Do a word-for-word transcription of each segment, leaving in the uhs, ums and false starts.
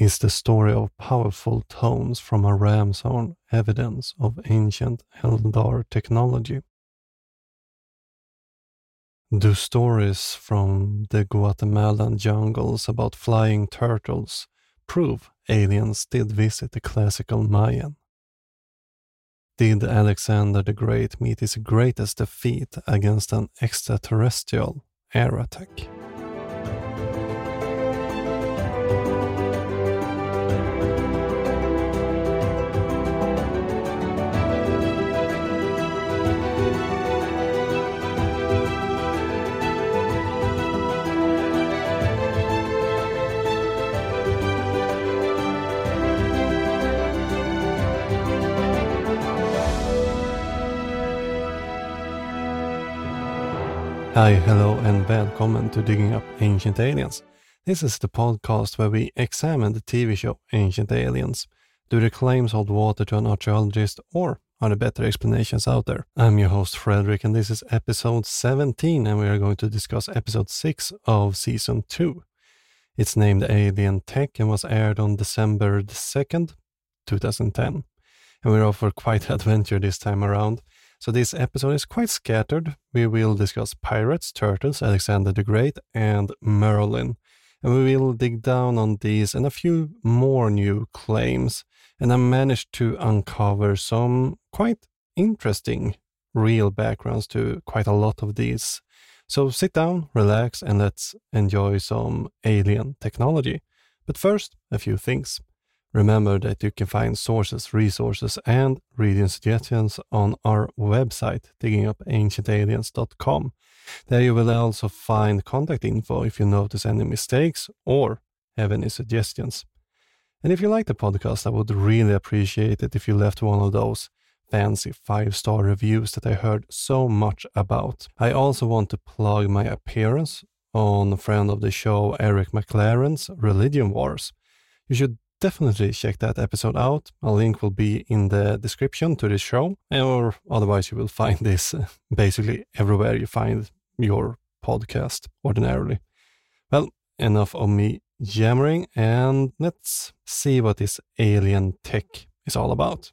is the story of powerful tones from a ram's-horn, evidence of ancient Eldar technology. Do stories from the Guatemalan jungles about flying turtles prove aliens did visit the classical Mayan? Did Alexander the Great meet his greatest defeat against an extraterrestrial air attack? Hi, hello and welcome to Digging Up Ancient Aliens. This is the podcast where we examine the T V show Ancient Aliens. Do the claims hold water to an archaeologist, or are there better explanations out there? I'm your host Frederick, and this is episode seventeen, and we are going to discuss episode six of season two. It's named Alien Tech and was aired on December the second, twenty ten. And we're off for quite an adventure this time around. So this episode is quite scattered. We will discuss pirates, turtles, Alexander the Great, and Merlin. And we will dig down on these and a few more new claims. And I managed to uncover some quite interesting real backgrounds to quite a lot of these. So sit down, relax, and let's enjoy some alien technology. But first, a few things. Remember that you can find sources, resources, and reading suggestions on our website, digging up ancient aliens dot com. There you will also find contact info if you notice any mistakes or have any suggestions. And if you like the podcast, I would really appreciate it if you left one of those fancy five-star reviews that I heard so much about. I also want to plug my appearance on a friend of the show, Eric McLaren's Religion Wars. You should definitely check that episode out. A link will be in the description to this show, or otherwise you will find this basically everywhere you find your podcast ordinarily. Well, enough of me yammering, and let's see what this alien tech is all about.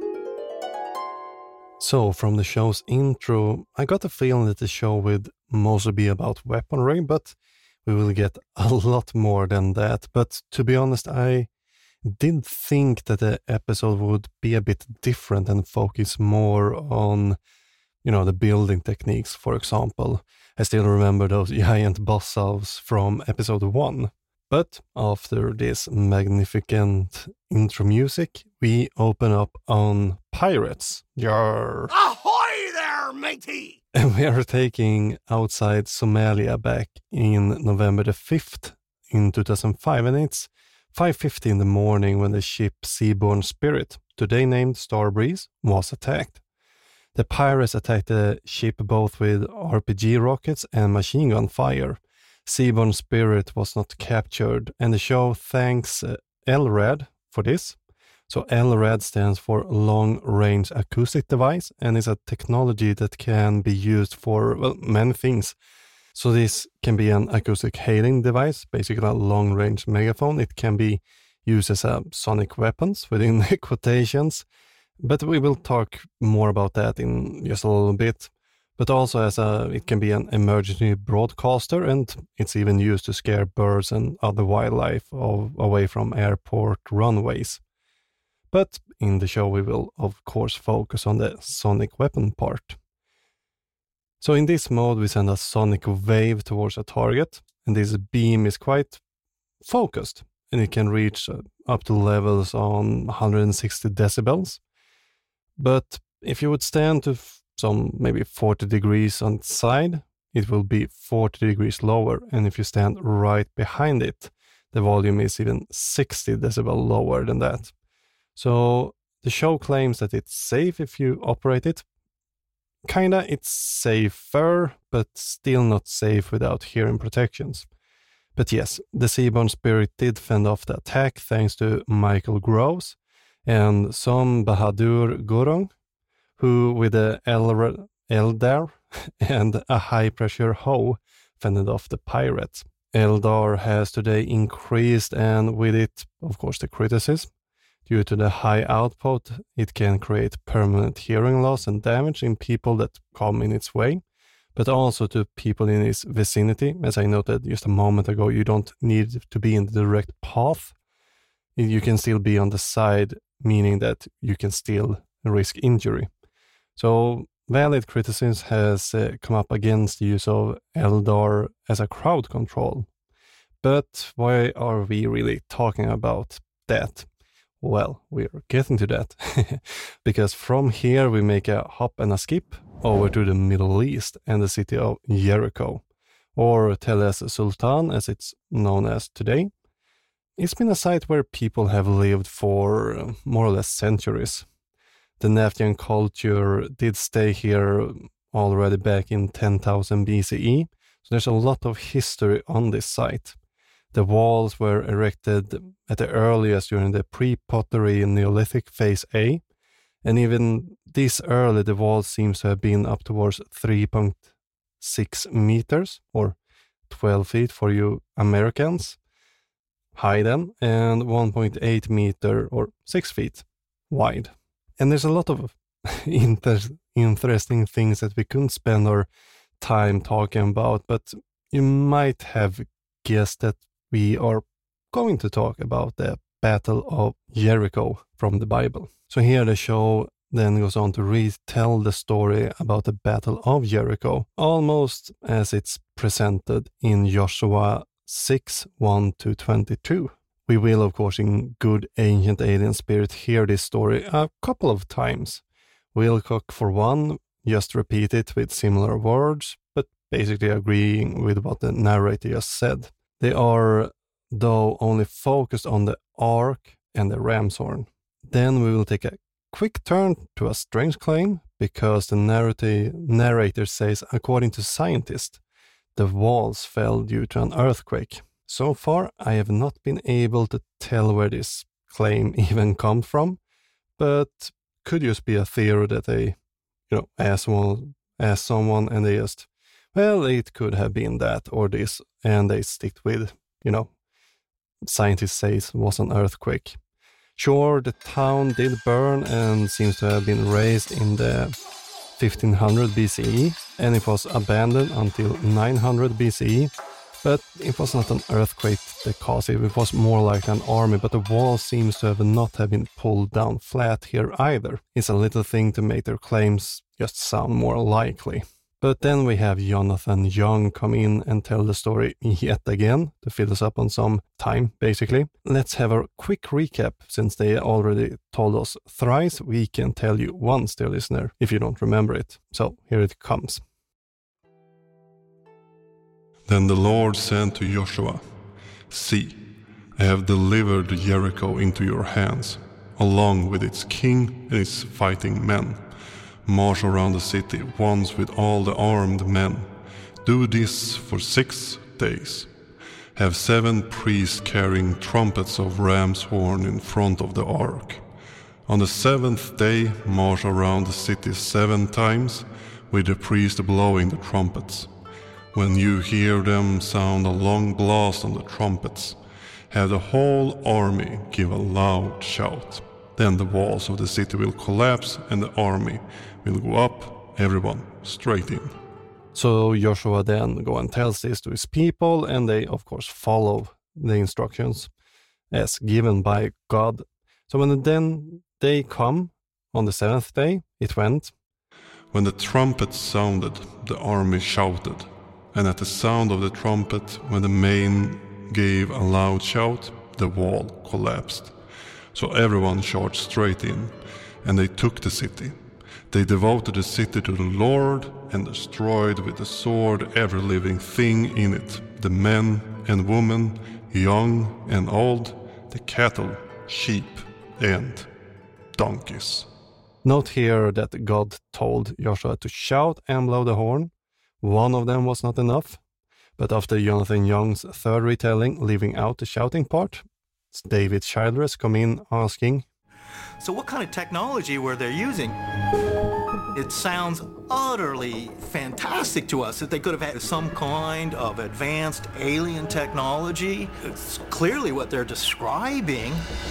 So, from the show's intro, I got the feeling that the show would mostly be about weaponry, but we will get a lot more than that. But to be honest, I did think that the episode would be a bit different and focus more on, you know, the building techniques, for example. I still remember those giant boss salves from episode one. But after this magnificent intro music, we open up on pirates. Yarr! Ahoy there, matey! And we are taking outside Somalia back in November the fifth in two thousand five, and it's five fifty in the morning when the ship Seaborn Spirit, today named Starbreeze, was attacked. The pirates attacked the ship both with R P G rockets and machine gun fire. Seaborn Spirit was not captured, and the show thanks uh, L R A D for this. So L R A D stands for Long Range Acoustic Device, and is a technology that can be used for, well, many things. So this can be an acoustic hailing device, basically a long-range megaphone. It can be used as a sonic weapons within the quotations, but we will talk more about that in just a little bit. But also as a, it can be an emergency broadcaster, and it's even used to scare birds and other wildlife of, away from airport runways. But in the show we will of course focus on the sonic weapon part. So in this mode, we send a sonic wave towards a target, and this beam is quite focused, and it can reach uh, up to levels on one hundred sixty decibels. But if you would stand to f- some maybe forty degrees on its side, it will be forty degrees lower, and if you stand right behind it, the volume is even sixty decibels lower than that. So the show claims that it's safe if you operate it. Kinda, it's safer, but still not safe without hearing protections. But yes, the Seaborn Spirit did fend off the attack thanks to Michael Groves and Som Bahadur Gurung, who with the Eldar and a high-pressure hoe fended off the pirates. Eldar has today increased, and with it, of course, the criticism. Due to the high output, it can create permanent hearing loss and damage in people that come in its way, but also to people in its vicinity. As I noted just a moment ago, you don't need to be in the direct path. You can still be on the side, meaning that you can still risk injury. So valid criticism has uh, come up against the use of Eldar as a crowd control. But why are we really talking about that? Well, we're getting to that. Because from here we make a hop and a skip over to the Middle East and the city of Jericho, or Tel Es Sultan as it's known as today. It's been a site where people have lived for more or less centuries. The Nabatean culture did stay here already back in ten thousand B C E, so there's a lot of history on this site. The walls were erected at the earliest during the pre-pottery Neolithic phase A, and even this early the wall seems to have been up towards three point six meters, or twelve feet for you Americans, high then, and one point eight meter, or six feet, wide. And there's a lot of inter- interesting things that we couldn't spend our time talking about, but you might have guessed that we are going to talk about the Battle of Jericho from the Bible. So here the show then goes on to retell the story about the Battle of Jericho, almost as it's presented in Joshua six, one to twenty-two. We will, of course, in good ancient alien spirit, hear this story a couple of times. Wilcock, for one, just repeat it with similar words, but basically agreeing with what the narrator just said. They are, though, only focused on the ark and the ram's horn. Then we will take a quick turn to a strange claim, because the narrative, narrator says, according to scientists, the walls fell due to an earthquake. So far, I have not been able to tell where this claim even comes from, but could just be a theory that they, you know, ask someone, ask someone and they just, well, it could have been that or this, and they stick with, you know, scientists say it was an earthquake. Sure, the town did burn and seems to have been razed in the fifteen hundred B C E, and it was abandoned until nine hundred B C E, but it was not an earthquake that caused it. It was more like an army, but the wall seems to have not have been pulled down flat here either. It's a little thing to make their claims just sound more likely. But then we have Jonathan Young come in and tell the story yet again, to fill us up on some time, basically. Let's have a quick recap, since they already told us thrice. We can tell you once, dear listener, if you don't remember it. So here it comes. Then the Lord said to Joshua, "See, I have delivered Jericho into your hands, along with its king and its fighting men. March around the city once with all the armed men. Do this for six days. Have seven priests carrying trumpets of ram's horn in front of the ark. On the seventh day, march around the city seven times, with the priests blowing the trumpets. When you hear them sound a long blast on the trumpets, have the whole army give a loud shout. Then the walls of the city will collapse and the army will go up, everyone straight in." So Joshua then go and tells this to his people, and they of course follow the instructions as given by God. So when then they come on the seventh day, it went. When the trumpet sounded, the army shouted, and at the sound of the trumpet, when the main gave a loud shout, the wall collapsed. So everyone charged straight in, and they took the city. They devoted the city to the Lord and destroyed with the sword every living thing in it, the men and women, young and old, the cattle, sheep, and donkeys. Note here that God told Joshua to shout and blow the horn. One of them was not enough, but after Jonathan Young's third retelling, leaving out the shouting part, David Childress come in asking, "So what kind of technology were they using?" It sounds utterly fantastic to us that they could have had some kind of advanced alien technology. It's clearly what they're describing.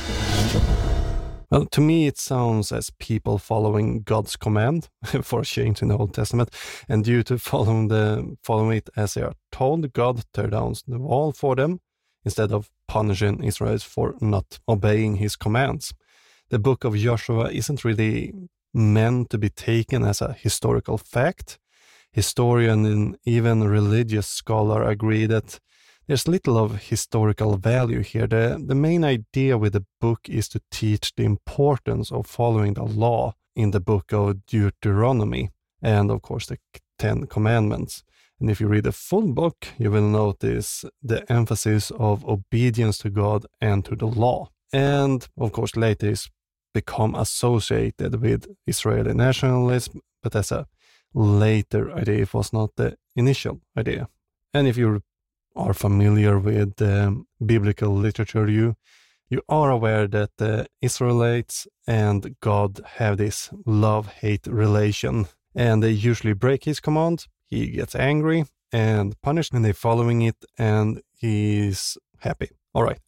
Well, to me, it sounds as people following God's command for a change in the Old Testament, and due to following the following it as they are told, God tear down the wall for them instead of punishing Israel for not obeying his commands. The book of Joshua isn't really meant to be taken as a historical fact. Historian and even religious scholar agree that there's little of historical value here. The, the main idea with the book is to teach the importance of following the law in the book of Deuteronomy and, of course, the Ten Commandments. And if you read the full book, you will notice the emphasis of obedience to God and to the law. And, of course, later it's become associated with Israeli nationalism, but as a later idea, it was not the initial idea. And if you are familiar with um, biblical literature, you you are aware that the Israelites and God have this love-hate relation, and they usually break his command. He gets angry and punished, and they're following it, and he's happy. All right.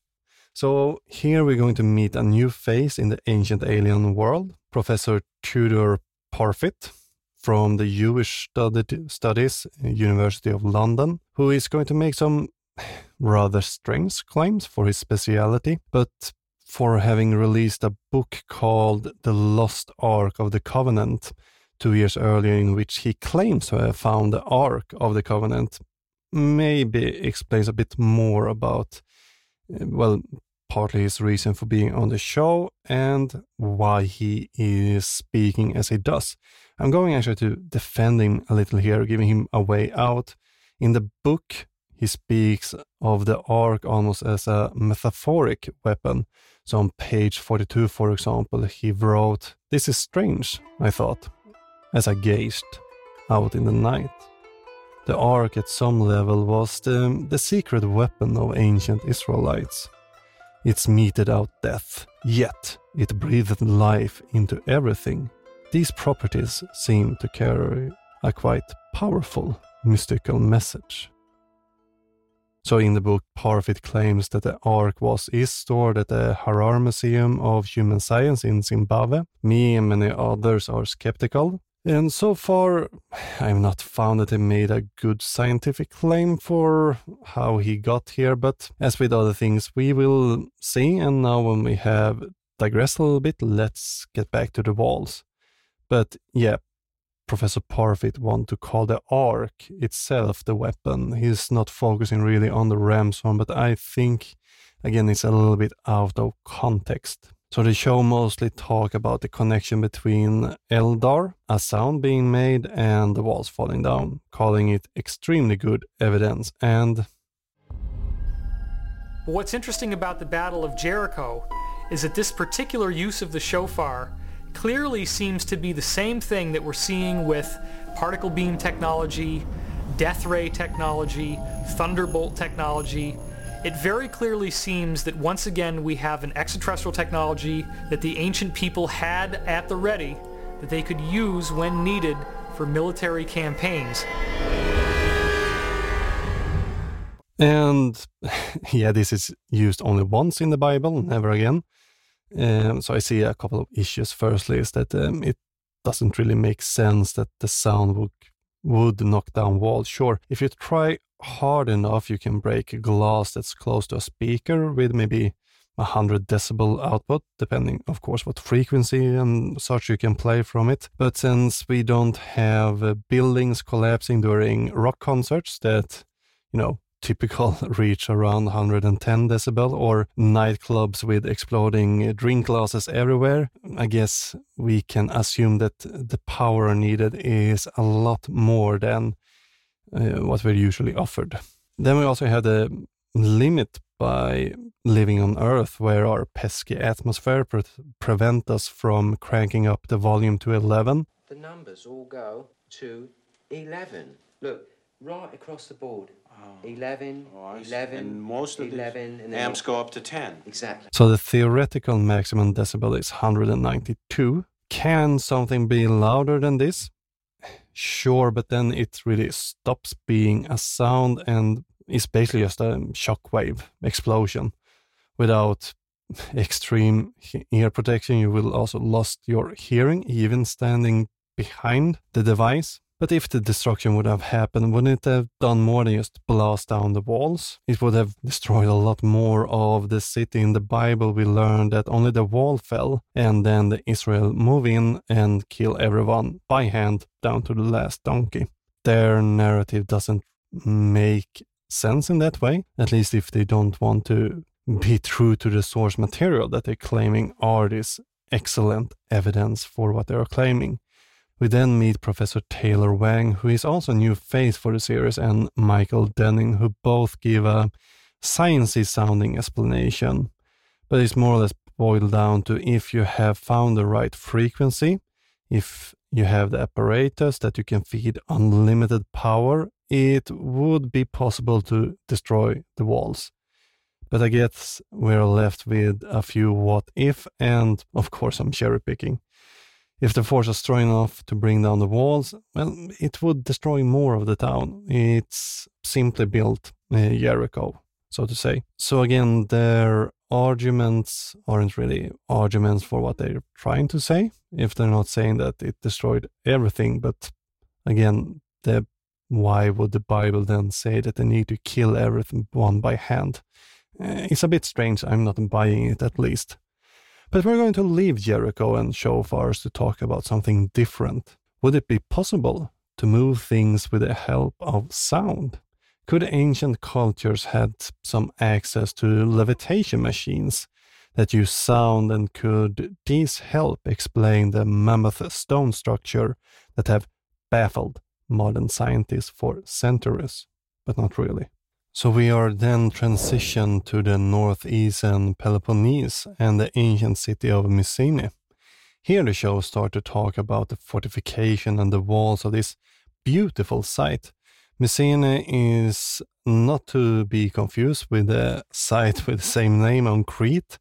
So here we're going to meet a new face in the ancient alien world, Professor Tudor Parfitt from the Jewish Stud- Studies University of London, who is going to make some rather strange claims for his speciality, but for having released a book called The Lost Ark of the Covenant two years earlier, in which he claims to have found the Ark of the Covenant, maybe explains a bit more about, well, partly his reason for being on the show and why he is speaking as he does. I'm going actually to defend him a little here, giving him a way out. In the book, he speaks of the Ark almost as a metaphoric weapon. So on page forty-two, for example, he wrote, "This is strange, I thought, as I gazed out in the night. The Ark at some level was the, the secret weapon of ancient Israelites. It's meted out death, yet it breathed life into everything. These properties seem to carry a quite powerful mystical message." So in the book, Parfitt claims that the Ark was is stored at the Harar Museum of Human Science in Zimbabwe. Me and many others are skeptical. And so far, I've not found that he made a good scientific claim for how he got here, but as with other things, we will see. And now when we have digressed a little bit, let's get back to the walls. But yeah, Professor Parfitt wants to call the Ark itself the weapon. He's not focusing really on the ram's horn, but I think, again, it's a little bit out of context. So the show mostly talk about the connection between Eldar, a sound being made, and the walls falling down, calling it extremely good evidence. And what's interesting about the Battle of Jericho is that this particular use of the shofar clearly seems to be the same thing that we're seeing with particle beam technology, death ray technology, thunderbolt technology. It very clearly seems that once again we have an extraterrestrial technology that the ancient people had at the ready that they could use when needed for military campaigns. And yeah, this is used only once in the Bible, never again. Um, so I see a couple of issues. Firstly is that um, it doesn't really make sense that the sound would, would knock down walls. Sure, if you try hard enough, you can break a glass that's close to a speaker with maybe one hundred decibel output, depending, of course, what frequency and such you can play from it. But since we don't have uh, buildings collapsing during rock concerts that, you know, typical reach around one hundred ten decibel, or nightclubs with exploding drink glasses everywhere, I guess we can assume that the power needed is a lot more than uh, what we're usually offered. Then we also have the limit by living on Earth, where our pesky atmosphere pre- prevent us from cranking up the volume to eleven. The numbers all go to eleven. Look, right across the board. Oh. eleven, oh, eleven, and most of eleven, the and amps go up to ten. Exactly. So the theoretical maximum decibel is one hundred ninety-two, Can something be louder than this? Sure, but then it really stops being a sound and is basically just a shockwave explosion. Without extreme ear protection, you will also lost your hearing, even standing behind the device. But if the destruction would have happened, wouldn't it have done more than just blast down the walls? It would have destroyed a lot more of the city. In the Bible, we learned that only the wall fell, and then the Israel move in and kill everyone by hand down to the last donkey. Their narrative doesn't make sense in that way, at least if they don't want to be true to the source material that they're claiming are this excellent evidence for what they are claiming. We then meet Professor Taylor Wang, who is also a new face for the series, and Michael Denning, who both give a sciencey sounding explanation, but it's more or less boiled down to if you have found the right frequency, if you have the apparatus that you can feed unlimited power, it would be possible to destroy the walls. But I guess we're left with a few what if, and of course I'm cherry picking. If the force is strong enough to bring down the walls, well, it would destroy more of the town. It's simply built uh, Jericho, so to say. So again, their arguments aren't really arguments for what they're trying to say, if they're not saying that it destroyed everything. But again, the why would the Bible then say that they need to kill everyone by hand? Uh, it's a bit strange. I'm not buying it, at least. But we're going to leave Jericho and shofars to talk about something different. Would it be possible to move things with the help of sound? Could ancient cultures had some access to levitation machines that use sound, and could these help explain the mammoth stone structure that have baffled modern scientists for centuries? But not really. So we are then transitioned to the northeastern Peloponnese and the ancient city of Mycenae. Here the show starts to talk about the fortification and the walls of this beautiful site. Mycenae is not to be confused with the site with the same name on Crete,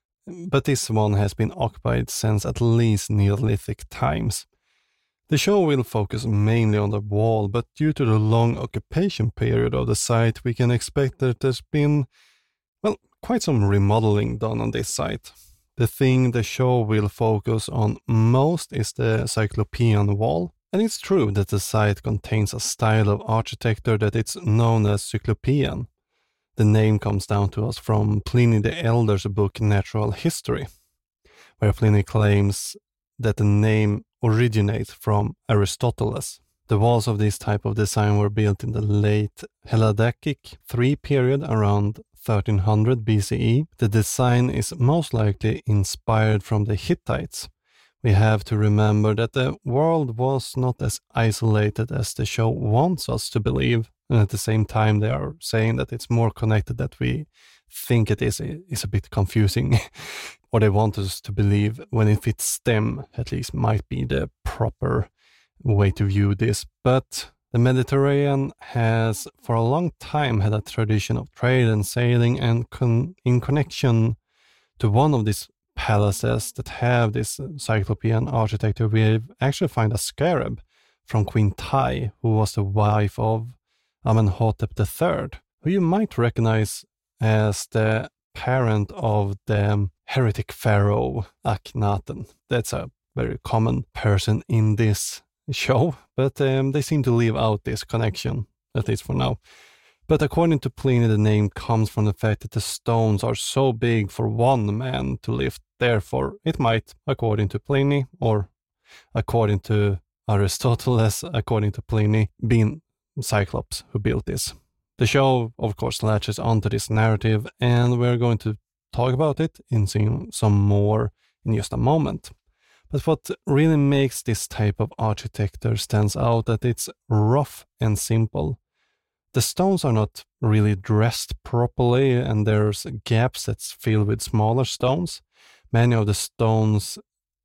but this one has been occupied since at least Neolithic times. The show will focus mainly on the wall, but due to the long occupation period of the site, we can expect that there's been, well, quite some remodeling done on this site. The thing the show will focus on most is the Cyclopean wall, and it's true that the site contains a style of architecture that it's known as Cyclopean. The name comes down to us from Pliny the Elder's book Natural History, where Pliny claims that the name originates from Aristoteles. The walls of this type of design were built in the late Hellenistic three period around thirteen hundred B C E. The design is most likely inspired from the Hittites. We have to remember that the world was not as isolated as the show wants us to believe, and at the same time they are saying that it's more connected than we think it is. It's a bit confusing. Or they want us to believe, when it fits them, at least might be the proper way to view this. But the Mediterranean has for a long time had a tradition of trade and sailing, and con- in connection to one of these palaces that have this Cyclopean architecture, we actually find a scarab from Queen Tai, who was the wife of Amenhotep the Third, who you might recognize as the parent of the heretic pharaoh Akhenaten. That's a very common person in this show, but um, they seem to leave out this connection, at least for now. But according to Pliny, the name comes from the fact that the stones are so big for one man to lift. Therefore, it might, according to Pliny, or according to Aristoteles, according to Pliny, been Cyclops who built this. The show, of course, latches onto this narrative, and we're going to talk about it in some more in just a moment. But what really makes this type of architecture stands out that it's rough and simple. The stones are not really dressed properly, and there's gaps that's filled with smaller stones. Many of the stones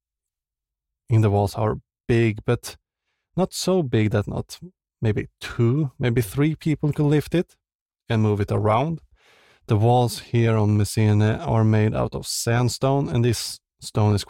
in the walls are big, but not so big that not maybe two, maybe three people could lift it and move it around. The walls here on Mycenae are made out of sandstone, and this stone is quite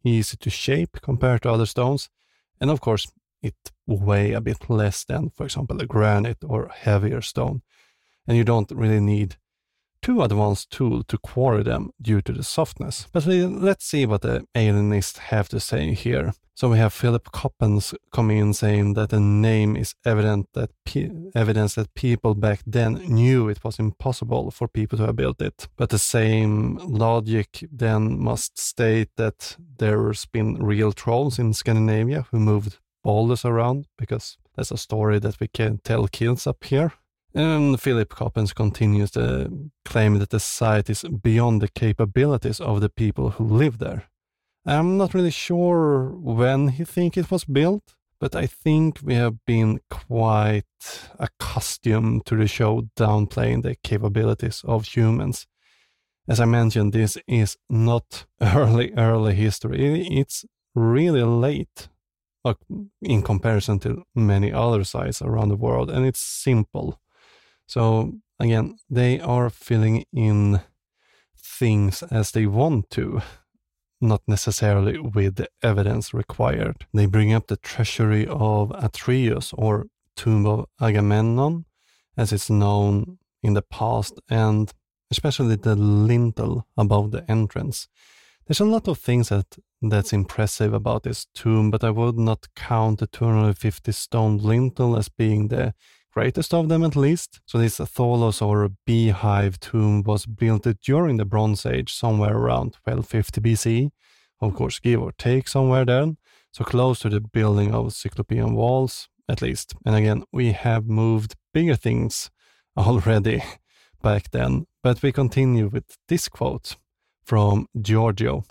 easy to shape compared to other stones, and of course it weigh a bit less than, for example, a granite or heavier stone, and you don't really need too advanced tool to quarry them due to the softness. But let's see what the alienists have to say here. So we have Philip Coppens come in saying that the name is evident that pe- evidence that people back then knew it was impossible for people to have built it. But the same logic then must state that there's been real trolls in Scandinavia who moved boulders around, because that's a story that we can tell kids up here. And Philip Coppens continues to claim that the site is beyond the capabilities of the people who live there. I'm not really sure when he thinks it was built, but I think we have been quite accustomed to the show downplaying the capabilities of humans. As I mentioned, this is not early, early history. It's really late, like, in comparison to many other sites around the world, and it's simple. So again, they are filling in things as they want to, not necessarily with the evidence required. They bring up the treasury of Atreus, or Tomb of Agamemnon, as it's known in the past, and especially the lintel above the entrance. There's a lot of things that that's impressive about this tomb, but I would not count the two hundred fifty stone lintel as being the greatest of them, at least. So this Tholos, or beehive tomb, was built during the Bronze Age, somewhere around twelve fifty B C, of course give or take somewhere there, so close to the building of Cyclopean walls, at least. And again, we have moved bigger things already back then, but we continue with this quote from Giorgio.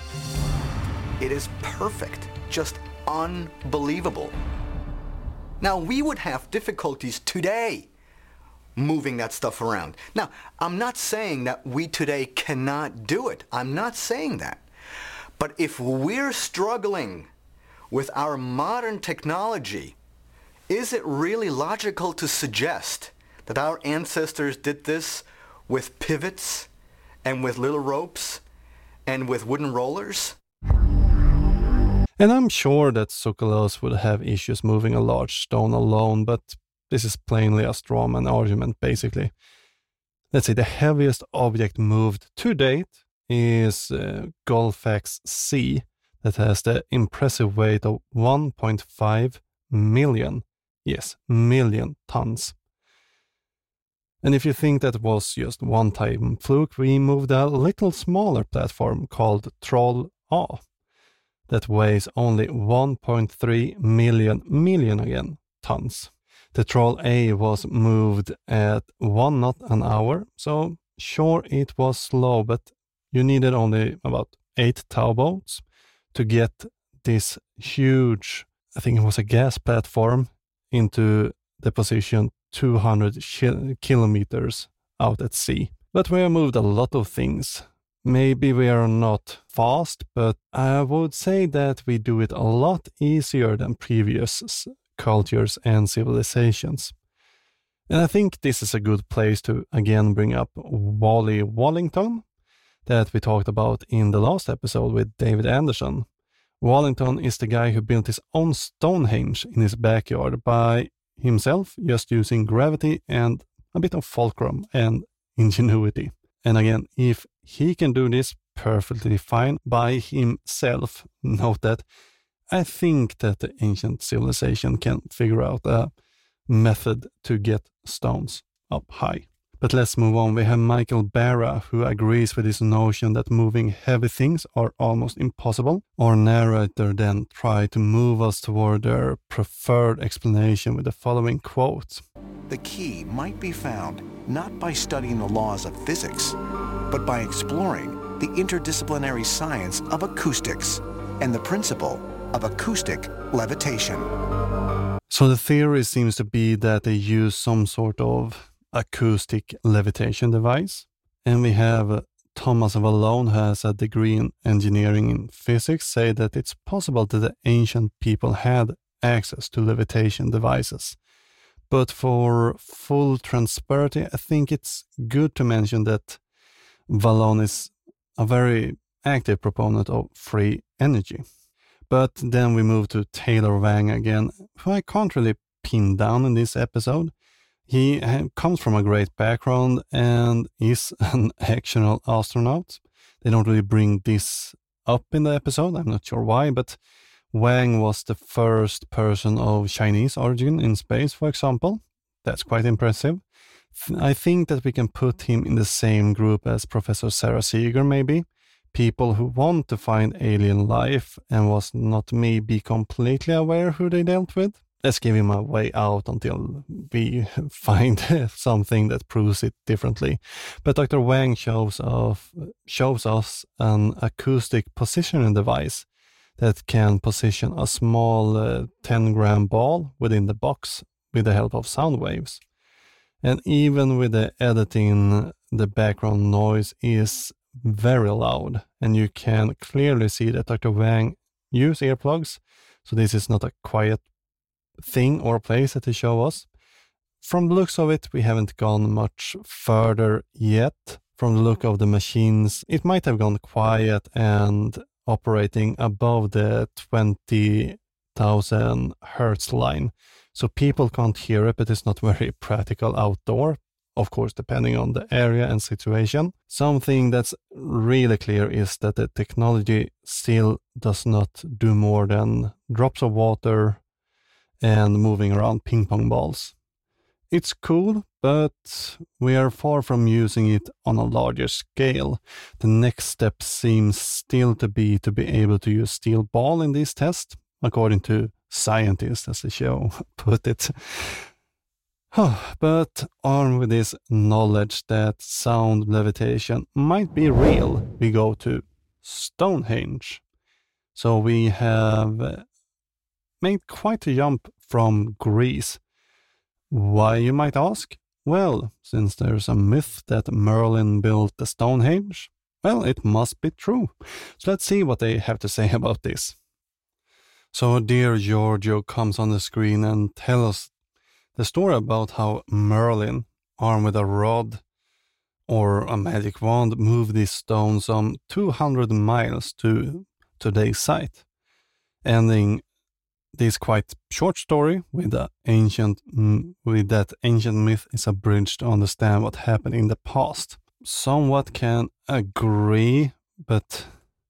It is perfect, just unbelievable. Now, we would have difficulties today moving that stuff around. Now, I'm not saying that we today cannot do it. I'm not saying that. But if we're struggling with our modern technology, is it really logical to suggest that our ancestors did this with pivots and with little ropes and with wooden rollers? And I'm sure that Tsoukalos would have issues moving a large stone alone, but this is plainly a straw man argument, basically. Let's say the heaviest object moved to date is uh, Gullfax C, that has the impressive weight of one point five million, yes, million tons. And if you think that was just one time fluke, we moved a little smaller platform called Troll A, that weighs only one point three million, million again, tons. The Troll A was moved at one knot an hour, so sure it was slow, but you needed only about eight towboats to get this huge, I think it was a gas platform, into the position two hundred kilometers out at sea. But we have moved a lot of things. Maybe we are not fast, but I would say that we do it a lot easier than previous cultures and civilizations. And I think this is a good place to again bring up Wally Wallington, that we talked about in the last episode with David Anderson. Wallington is the guy who built his own Stonehenge in his backyard by himself, just using gravity and a bit of fulcrum and ingenuity. And again, if he can do this perfectly fine by himself, note that I think that the ancient civilization can figure out a method to get stones up high. But let's move on. We have Michael Barra, who agrees with this notion that moving heavy things are almost impossible. Our narrator then tried to move us toward their preferred explanation with the following quote. The key might be found not by studying the laws of physics, but by exploring the interdisciplinary science of acoustics and the principle of acoustic levitation. So the theory seems to be that they use some sort of acoustic levitation device. And we have uh, Thomas Vallone, who has a degree in engineering in physics, say that it's possible that the ancient people had access to levitation devices. But for full transparency, I think it's good to mention that Vallone is a very active proponent of free energy. But then we move to Taylor Wang again, who I can't really pin down in this episode. He comes from a great background and is an actual astronaut. They don't really bring this up in the episode, I'm not sure why, but Wang was the first person of Chinese origin in space, for example. That's quite impressive. I think that we can put him in the same group as Professor Sarah Seeger, maybe. People who want to find alien life and was not maybe completely aware who they dealt with. Let's give him a way out until we find something that proves it differently. But Doctor Wang shows, off, shows us an acoustic positioning device that can position a small uh, ten gram ball within the box with the help of sound waves. And even with the editing, the background noise is very loud, and you can clearly see that Doctor Wang used earplugs, so this is not a quiet thing or place that they show us. From the looks of it, we haven't gone much further yet. From the look of the machines, it might have gone quiet and operating above the twenty thousand hertz line. So people can't hear it, but it's not very practical outdoor. Of course, depending on the area and situation. Something that's really clear is that the technology still does not do more than drops of water and moving around ping pong balls. It's cool, but we are far from using it on a larger scale. The next step seems still to be to be able to use steel ball in these tests, according to scientists, as the show put it. But armed with this knowledge that sound levitation might be real, we go to Stonehenge. So we have made quite a jump from Greece. Why, you might ask? Well, since there's a myth that Merlin built the Stonehenge, well, it must be true. So let's see what they have to say about this. So dear Giorgio comes on the screen and tells us the story about how Merlin, armed with a rod or a magic wand, moved these stones some two hundred miles to today's site, ending this quite short story with, a ancient, with that ancient myth is a bridge to understand what happened in the past. Somewhat can agree, but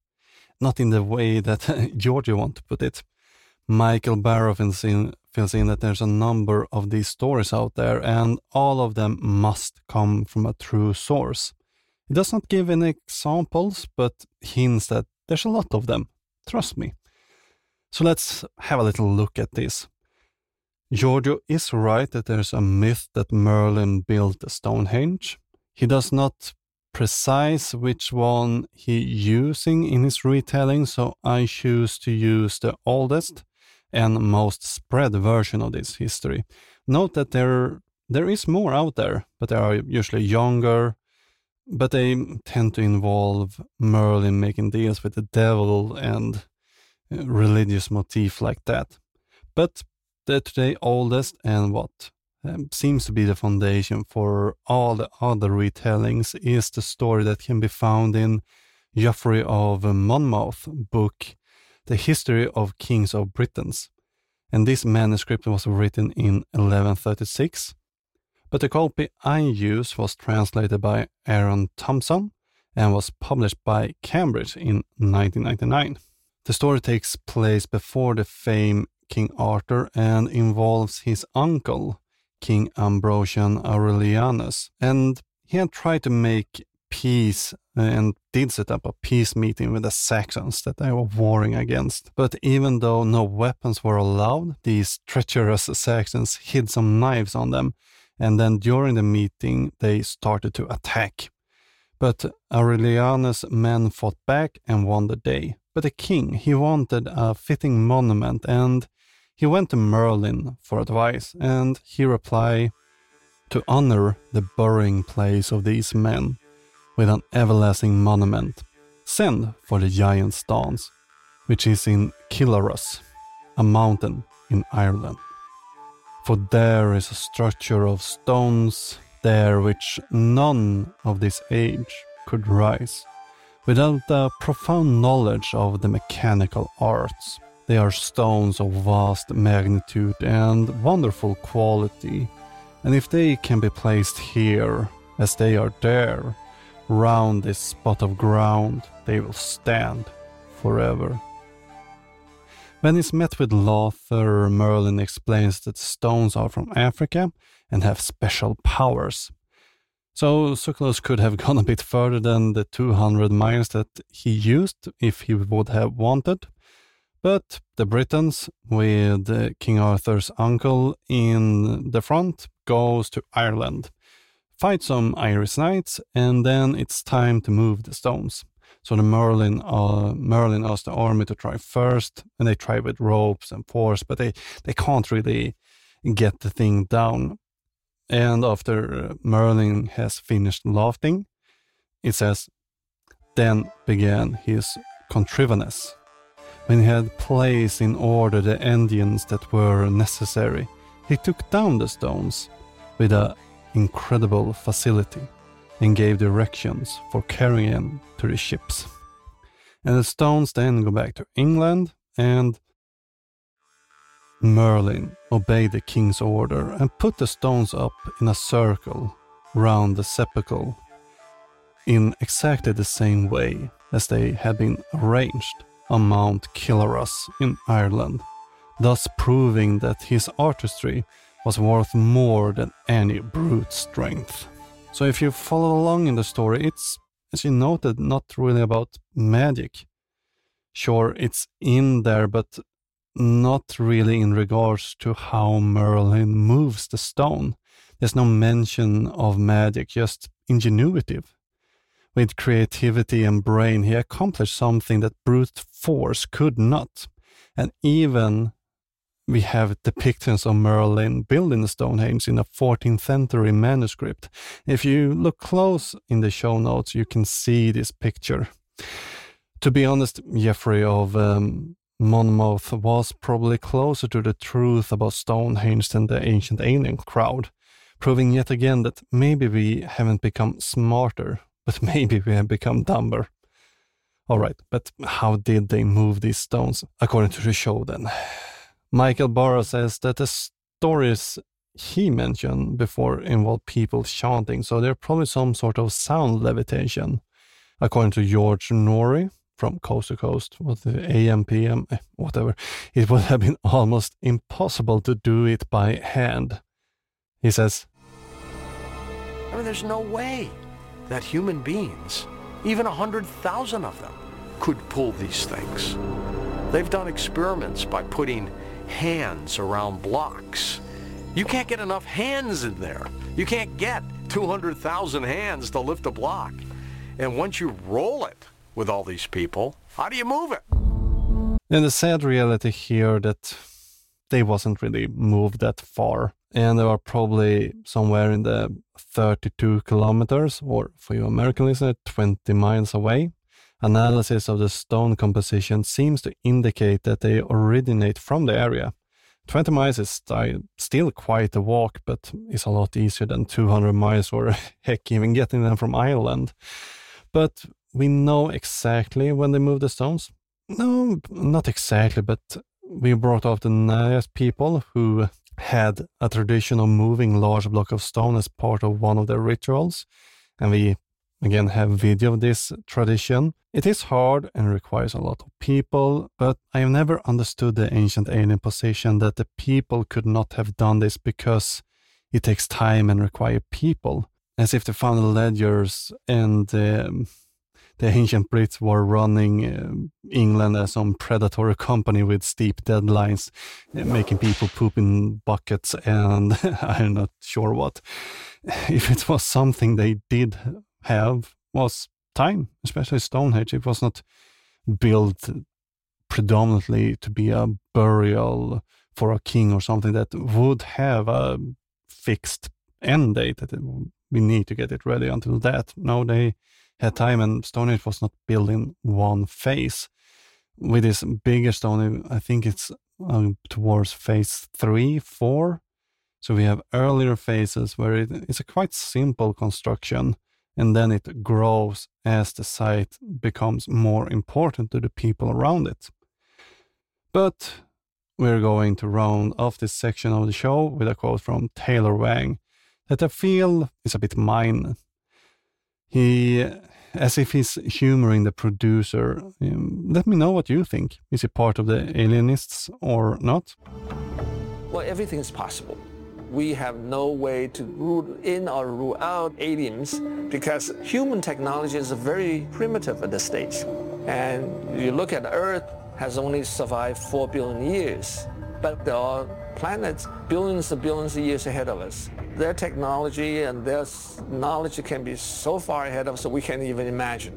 not in the way that Giorgio wants to put it. Michael Barrow fills in, fills in that there's a number of these stories out there, and all of them must come from a true source. He does not give any examples, but hints that there's a lot of them. Trust me. So let's have a little look at this. Giorgio is right that there's a myth that Merlin built the Stonehenge. He does not precise which one he using in his retelling, so I choose to use the oldest and most spread version of this history. Note that there there is more out there, but they are usually younger, but they tend to involve Merlin making deals with the devil and religious motif like that. But the today oldest and what um, seems to be the foundation for all the other retellings is the story that can be found in Geoffrey of Monmouth's book, The History of Kings of Britain. And this manuscript was written in eleven thirty-six, but the copy I use was translated by Aaron Thompson and was published by Cambridge in nineteen ninety-nine. The story takes place before the famed King Arthur and involves his uncle, King Ambrosian Aurelianus, and he had tried to make peace and did set up a peace meeting with the Saxons that they were warring against. But even though no weapons were allowed, these treacherous Saxons hid some knives on them, and then during the meeting they started to attack. But Aurelianus' men fought back and won the day. But the king, he wanted a fitting monument, and he went to Merlin for advice, and he replied, to honor the burying place of these men with an everlasting monument, send for the giant's dance, which is in Killarus, a mountain in Ireland. For there is a structure of stones there which none of this age could rise, without a profound knowledge of the mechanical arts. They are stones of vast magnitude and wonderful quality, and if they can be placed here, as they are there, round this spot of ground, they will stand forever. When he's met with Lothar, Merlin explains that stones are from Africa and have special powers. So Sucellus could have gone a bit further than the two hundred miles that he used if he would have wanted. But the Britons, with King Arthur's uncle in the front, goes to Ireland, fight some Irish knights, and then it's time to move the stones. So the Merlin, uh, Merlin asked the army to try first, and they try with ropes and force, but they, they can't really get the thing down. And after Merlin has finished laughing, it says, then began his contrivance. When he had placed in order the engines that were necessary, he took down the stones with an incredible facility and gave directions for carrying them to the ships. And the stones then go back to England, and Merlin obeyed the king's order and put the stones up in a circle round the sepulchre in exactly the same way as they had been arranged on Mount Killarus in Ireland, thus proving that his artistry was worth more than any brute strength. So if you follow along in the story, it's, as you noted, not really about magic. Sure, it's in there, but not really in regards to how Merlin moves the stone. There's no mention of magic, just ingenuity. With creativity and brain, he accomplished something that brute force could not. And even we have depictions of Merlin building the Stonehenge in a fourteenth century manuscript. If you look close in the show notes, you can see this picture. To be honest, Geoffrey of um, Monmouth was probably closer to the truth about Stonehenge than the ancient alien crowd, proving yet again that maybe we haven't become smarter, but maybe we have become dumber. Alright, but how did they move these stones, according to the show then? Michael Barra says that the stories he mentioned before involved people chanting, so there's probably some sort of sound levitation. According to George Norrie from Coast to Coast, what the A M, P M, whatever, it would have been almost impossible to do it by hand. He says, I mean, there's no way that human beings, even a hundred thousand of them, could pull these things. They've done experiments by putting hands around blocks. You can't get enough hands in there. You can't get two hundred thousand hands to lift a block. And once you roll it with all these people, how do you move it? And the sad reality here that they wasn't really moved that far. And they are probably somewhere in the thirty-two kilometers, or for you American listeners, twenty miles away. Analysis of the stone composition seems to indicate that they originate from the area. twenty miles is still quite a walk, but it's a lot easier than two hundred miles, or heck, even getting them from Ireland. But we know exactly when they moved the stones. No, not exactly, but we brought up the Nayas people who had a tradition of moving large block of stone as part of one of their rituals. And we, again, have video of this tradition. It is hard and requires a lot of people, but I have never understood the ancient alien position that the people could not have done this because it takes time and require people. As if the found ledgers and um, the ancient Brits were running uh, England as some predatory company with steep deadlines, uh, making people poop in buckets and I'm not sure what. If it was something they did have, was time, especially Stonehenge. It was not built predominantly to be a burial for a king or something that would have a fixed end date that it, we need to get it ready until that. No, they had time, and Stonehenge was not built in one phase. With this bigger stone, I think it's uh, towards phase three, four. So we have earlier phases where it, it's a quite simple construction, and then it grows as the site becomes more important to the people around it. But we're going to round off this section of the show with a quote from Taylor Wang that I feel is a bit mine. He, as if he's humoring the producer. Um, let me know what you think. Is he part of the alienists or not? Well, everything is possible. We have no way to rule in or rule out aliens because human technology is very primitive at this stage. And you look at Earth has only survived four billion years, but there are planets billions and billions of years ahead of us. Their technology and their knowledge can be so far ahead of us that we can't even imagine.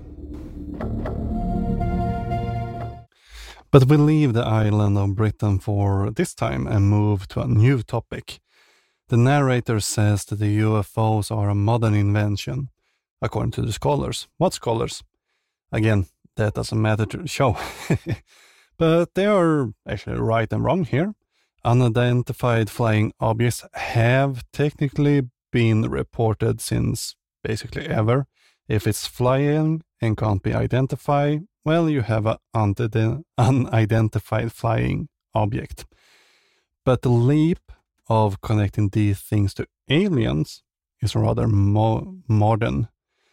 But we leave the island of Britain for this time and move to a new topic. The narrator says that the U F Os are a modern invention, according to the scholars. What scholars? Again, that doesn't matter to the show. But they are actually right and wrong here. Unidentified flying objects have technically been reported since basically ever. If it's flying and can't be identified, well, you have an unidentified flying object. But the leap of connecting these things to aliens is rather mo- modern.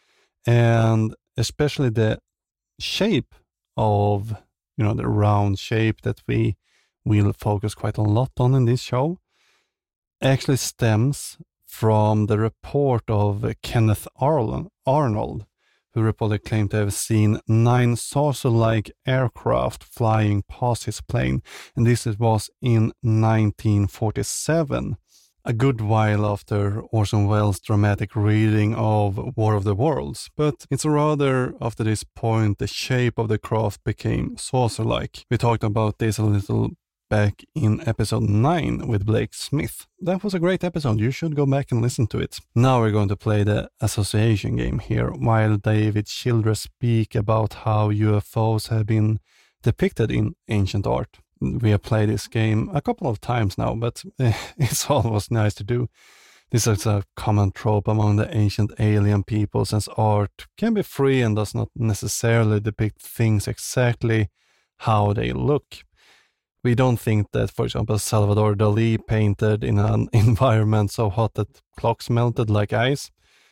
And especially the shape of, you know, the round shape that we will focus quite a lot on in this show actually stems from the report of Kenneth Arnold, who reportedly claimed to have seen nine saucer-like aircraft flying past his plane, and this was in nineteen forty-seven, a good while after Orson Welles' dramatic reading of War of the Worlds. But it's rather after this point the shape of the craft became saucer-like. We talked about this a little back in episode nine with Blake Smith. That was a great episode. You should go back and listen to it. Now we're going to play the association game here, while David Childress speak about how U F Os have been depicted in ancient art. We have played this game a couple of times now, but it's always nice to do. This is a common trope among the ancient alien peoples, since art can be free and does not necessarily depict things exactly how they look. We don't think that, for example, Salvador Dali painted in an environment so hot that clocks melted like ice,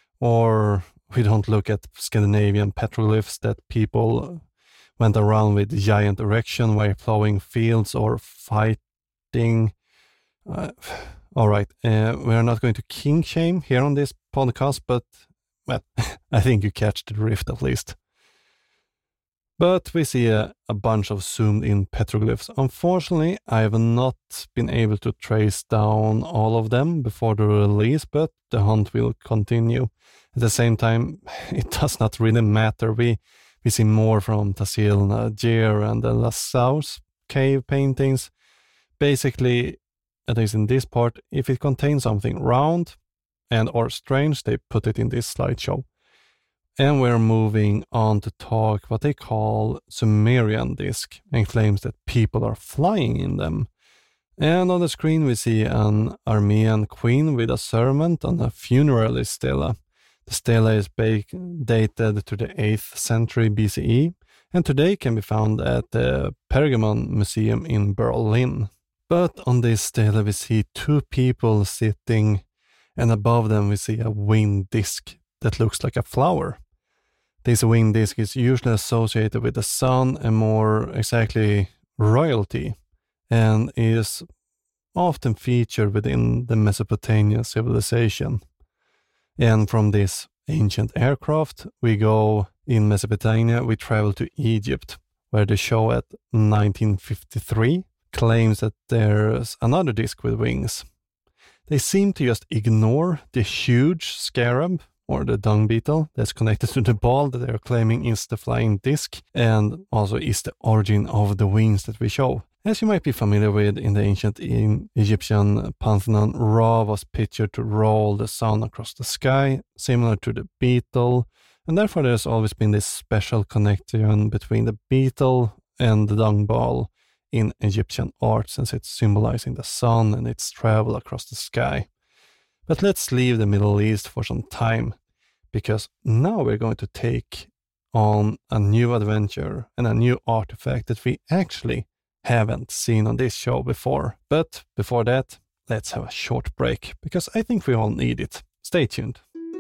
or we don't look at Scandinavian petroglyphs that people went around with giant erection while plowing fields or fighting. Uh, all right, uh, we are not going to king shame here on this podcast, but well, I think you catch the drift at least. But we see a, a bunch of zoomed-in petroglyphs. Unfortunately, I have not been able to trace down all of them before the release, but the hunt will continue. At the same time, it does not really matter. We we see more from Tasil Najir and the Lascaux cave paintings. Basically, at least in this part, if it contains something round and or strange, they put it in this slideshow. And we're moving on to talk what they call Sumerian disc, and claims that people are flying in them. And on the screen we see an Armenian queen with a servant on a funerary stela. The stela is dated to the eighth century B C E, and today can be found at the Pergamon Museum in Berlin. But on this stela we see two people sitting, and above them we see a winged disc that looks like a flower. This winged disc is usually associated with the sun and more exactly royalty, and is often featured within the Mesopotamian civilization. And from this ancient aircraft, we go in Mesopotamia, we travel to Egypt, where the show at nineteen fifty-three claims that there's another disc with wings. They seem to just ignore the huge scarab, or the dung beetle, that's connected to the ball that they're claiming is the flying disc, and also is the origin of the wings that we show. As you might be familiar with, in the ancient Egyptian pantheon, Ra was pictured to roll the sun across the sky, similar to the beetle, and therefore there's always been this special connection between the beetle and the dung ball in Egyptian art, since it's symbolizing the sun and its travel across the sky. But let's leave the Middle East for some time, because now we're going to take on a new adventure and a new artifact that we actually haven't seen on this show before. But before that, let's have a short break, because I think we all need it. Stay tuned.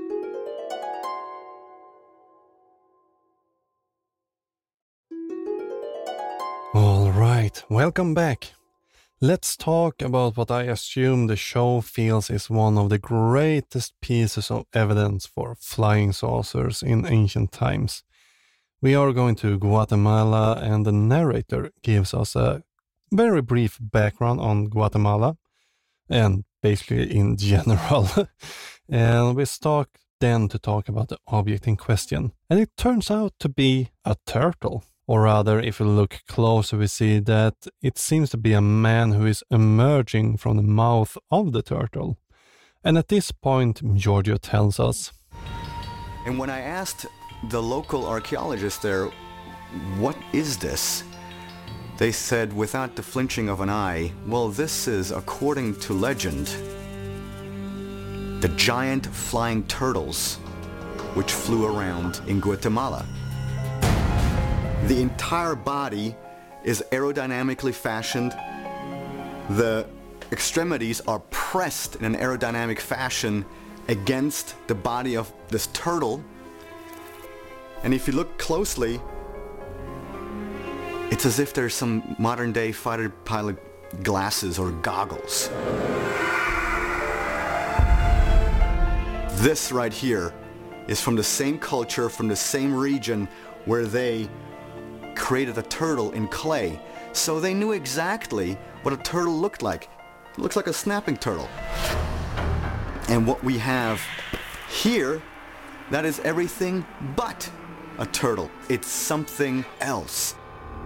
All right, welcome back. Let's talk about what I assume the show feels is one of the greatest pieces of evidence for flying saucers in ancient times. We are going to Guatemala, and the narrator gives us a very brief background on Guatemala, and basically in general. And we start then to talk about the object in question. And it turns out to be a turtle. Or rather, if we look closer, we see that it seems to be a man who is emerging from the mouth of the turtle. And at this point, Giorgio tells us. And when I asked the local archaeologists there, what is this? They said without the flinching of an eye, well, this is, according to legend, the giant flying turtles which flew around in Guatemala. The entire body is aerodynamically fashioned. The extremities are pressed in an aerodynamic fashion against the body of this turtle. And if you look closely, it's as if there's some modern-day fighter pilot glasses or goggles. This right here is from the same culture, from the same region where they created a turtle in clay. So they knew exactly what a turtle looked like. It looks like a snapping turtle. And what we have here, that is everything but a turtle. It's something else.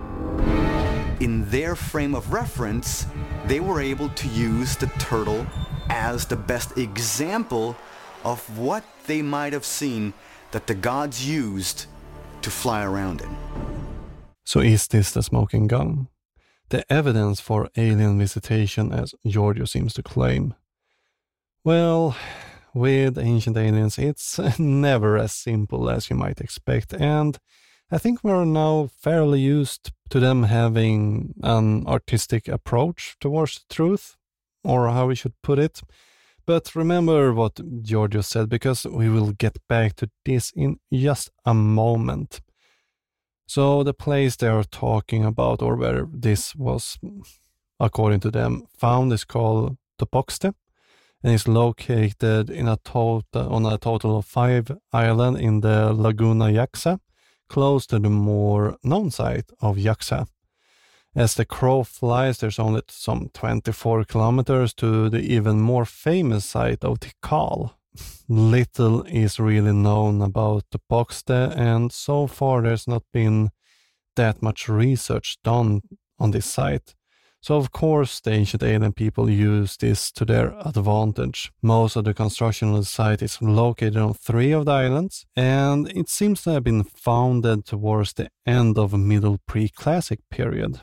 In their frame of reference, they were able to use the turtle as the best example of what they might have seen that the gods used to fly around in. So is this the smoking gun? The evidence for alien visitation, as Giorgio seems to claim? Well, with ancient aliens, it's never as simple as you might expect, and I think we're now fairly used to them having an artistic approach towards the truth, or how we should put it. But remember what Giorgio said, because we will get back to this in just a moment. So the place they are talking about, or where this was, according to them, found, is called Topoxte, and is located in a total, on a total of five islands in the Laguna Yaxha, close to the more known site of Yaxha. As the crow flies, there's only some twenty-four kilometers to the even more famous site of Tikal. Little is really known about Topoxte, and so far there's not been that much research done on this site. So of course the ancient alien people use this to their advantage. Most of the construction of the site is located on three of the islands, and it seems to have been founded towards the end of Middle Pre-Classic period.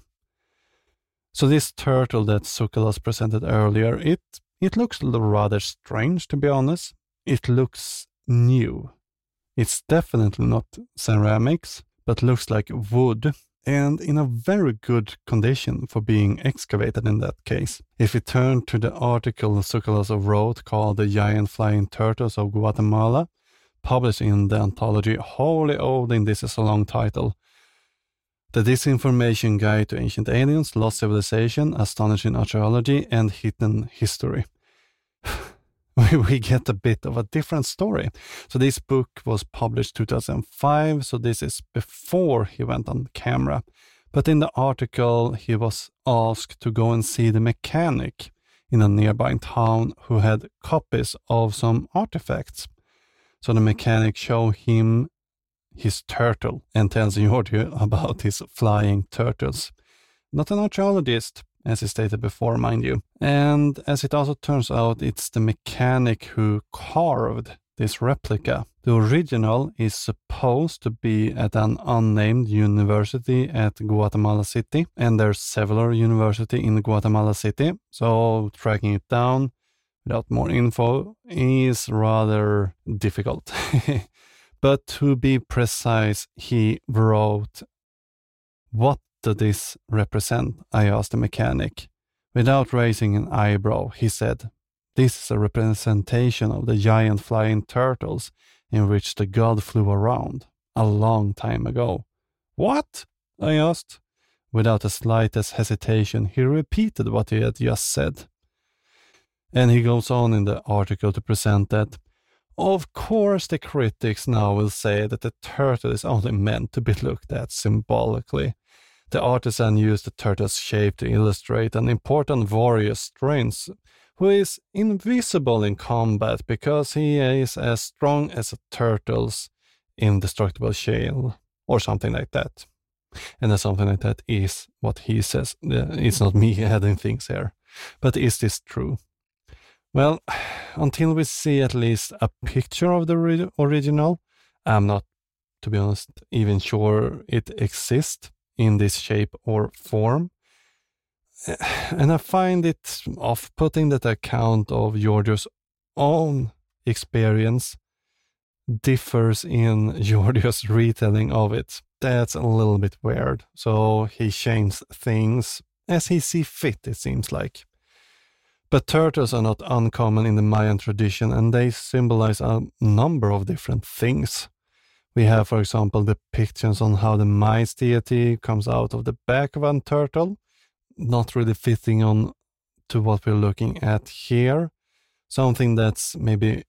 So this turtle that Tsoukalos presented earlier, it, it looks rather strange, to be honest. It looks new. It's definitely not ceramics, but looks like wood, and in a very good condition for being excavated in that case. If we turn to the article Tsoukalos wrote called The Giant Flying Turtles of Guatemala, published in the anthology Holy Odin, this is a long title, The Disinformation Guide to Ancient Aliens, Lost Civilization, Astonishing Archaeology, and Hidden History. We get a bit of a different story. So this book was published two thousand five, so this is before he went on camera. But in the article, he was asked to go and see the mechanic in a nearby town who had copies of some artifacts. So the mechanic showed him his turtle and tells Giorgio about his flying turtles. Not an archaeologist, as he stated before, mind you. And as it also turns out, it's the mechanic who carved this replica. The original is supposed to be at an unnamed university at Guatemala City, and there's several universities in Guatemala City, so tracking it down without more info is rather difficult. But to be precise, he wrote, "What does this represent? I asked the mechanic. Without raising an eyebrow, he said, "This is a representation of the giant flying turtles in which the god flew around a long time ago." "What?" I asked. Without the slightest hesitation, he repeated what he had just said. And he goes on in the article to present that, of course the critics now will say that the turtle is only meant to be looked at symbolically. The artisan used the turtle's shape to illustrate an important warrior strength, who is invisible in combat because he is as strong as a turtle's indestructible shell, or something like that. And then something like that is what he says. It's not me adding things here. But is this true? Well, until we see at least a picture of the ori- original, I'm not, to be honest, even sure it exists in this shape or form. And I find it off-putting that the account of Giorgio's own experience differs in Giorgio's retelling of it. That's a little bit weird. So he changed things as he sees fit, it seems like. But turtles are not uncommon in the Mayan tradition, and they symbolize a number of different things. We have, for example, depictions on how the maize deity comes out of the back of a turtle, not really fitting on to what we're looking at here. Something that's maybe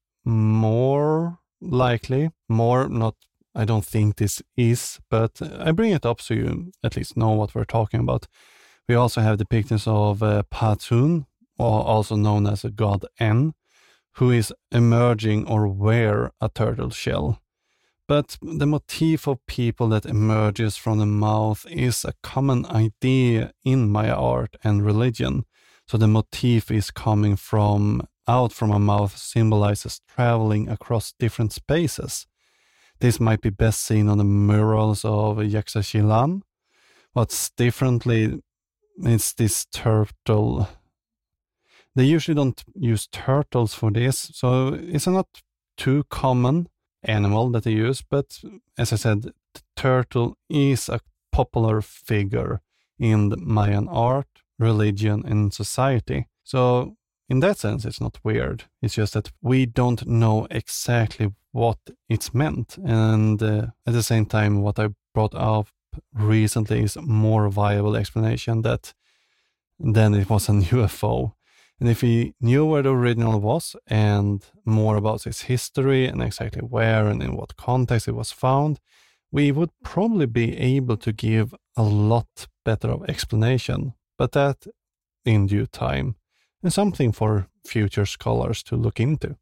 more likely, more not, I don't think this is, but I bring it up so you at least know what we're talking about. We also have depictions of uh, Patun, or also known as a god N, who is emerging or wear a turtle shell. But the motif of people that emerges from the mouth is a common idea in Maya art and religion. So the motif is coming from out from a mouth symbolizes traveling across different spaces. This might be best seen on the murals of Yaxchilan. What's differently is this turtle. They usually don't use turtles for this, so it's a not too common animal that they use, but as I said, the turtle is a popular figure in the Mayan art, religion, and society. So in that sense, it's not weird. It's just that we don't know exactly what it's meant. And uh, at the same time, what I brought up recently is a more viable explanation that then it was an U F O. And if we knew where the original was and more about its history and exactly where and in what context it was found, we would probably be able to give a lot better of explanation, but that in due time, and something for future scholars to look into.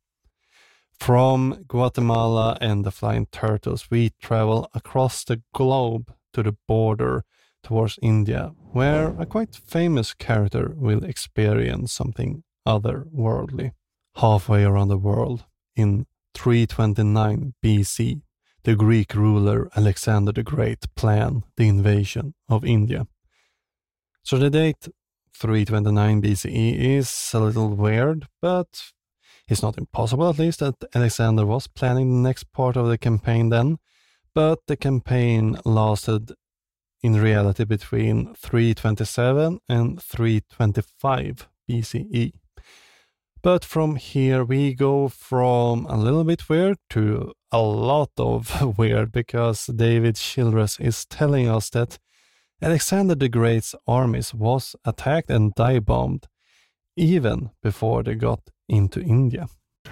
From Guatemala and the Flying Turtles, we travel across the globe to the border towards India, where a quite famous character will experience something otherworldly. Halfway around the world, in three twenty-nine B C, the Greek ruler Alexander the Great planned the invasion of India. So the date three twenty-nine B C E is a little weird, but it's not impossible at least that Alexander was planning the next part of the campaign then, but the campaign lasted in reality between three twenty-seven and three twenty-five B C E. But from here we go from a little bit weird to a lot of weird, because David Childress is telling us that Alexander the Great's armies was attacked and dive-bombed even before they got into India.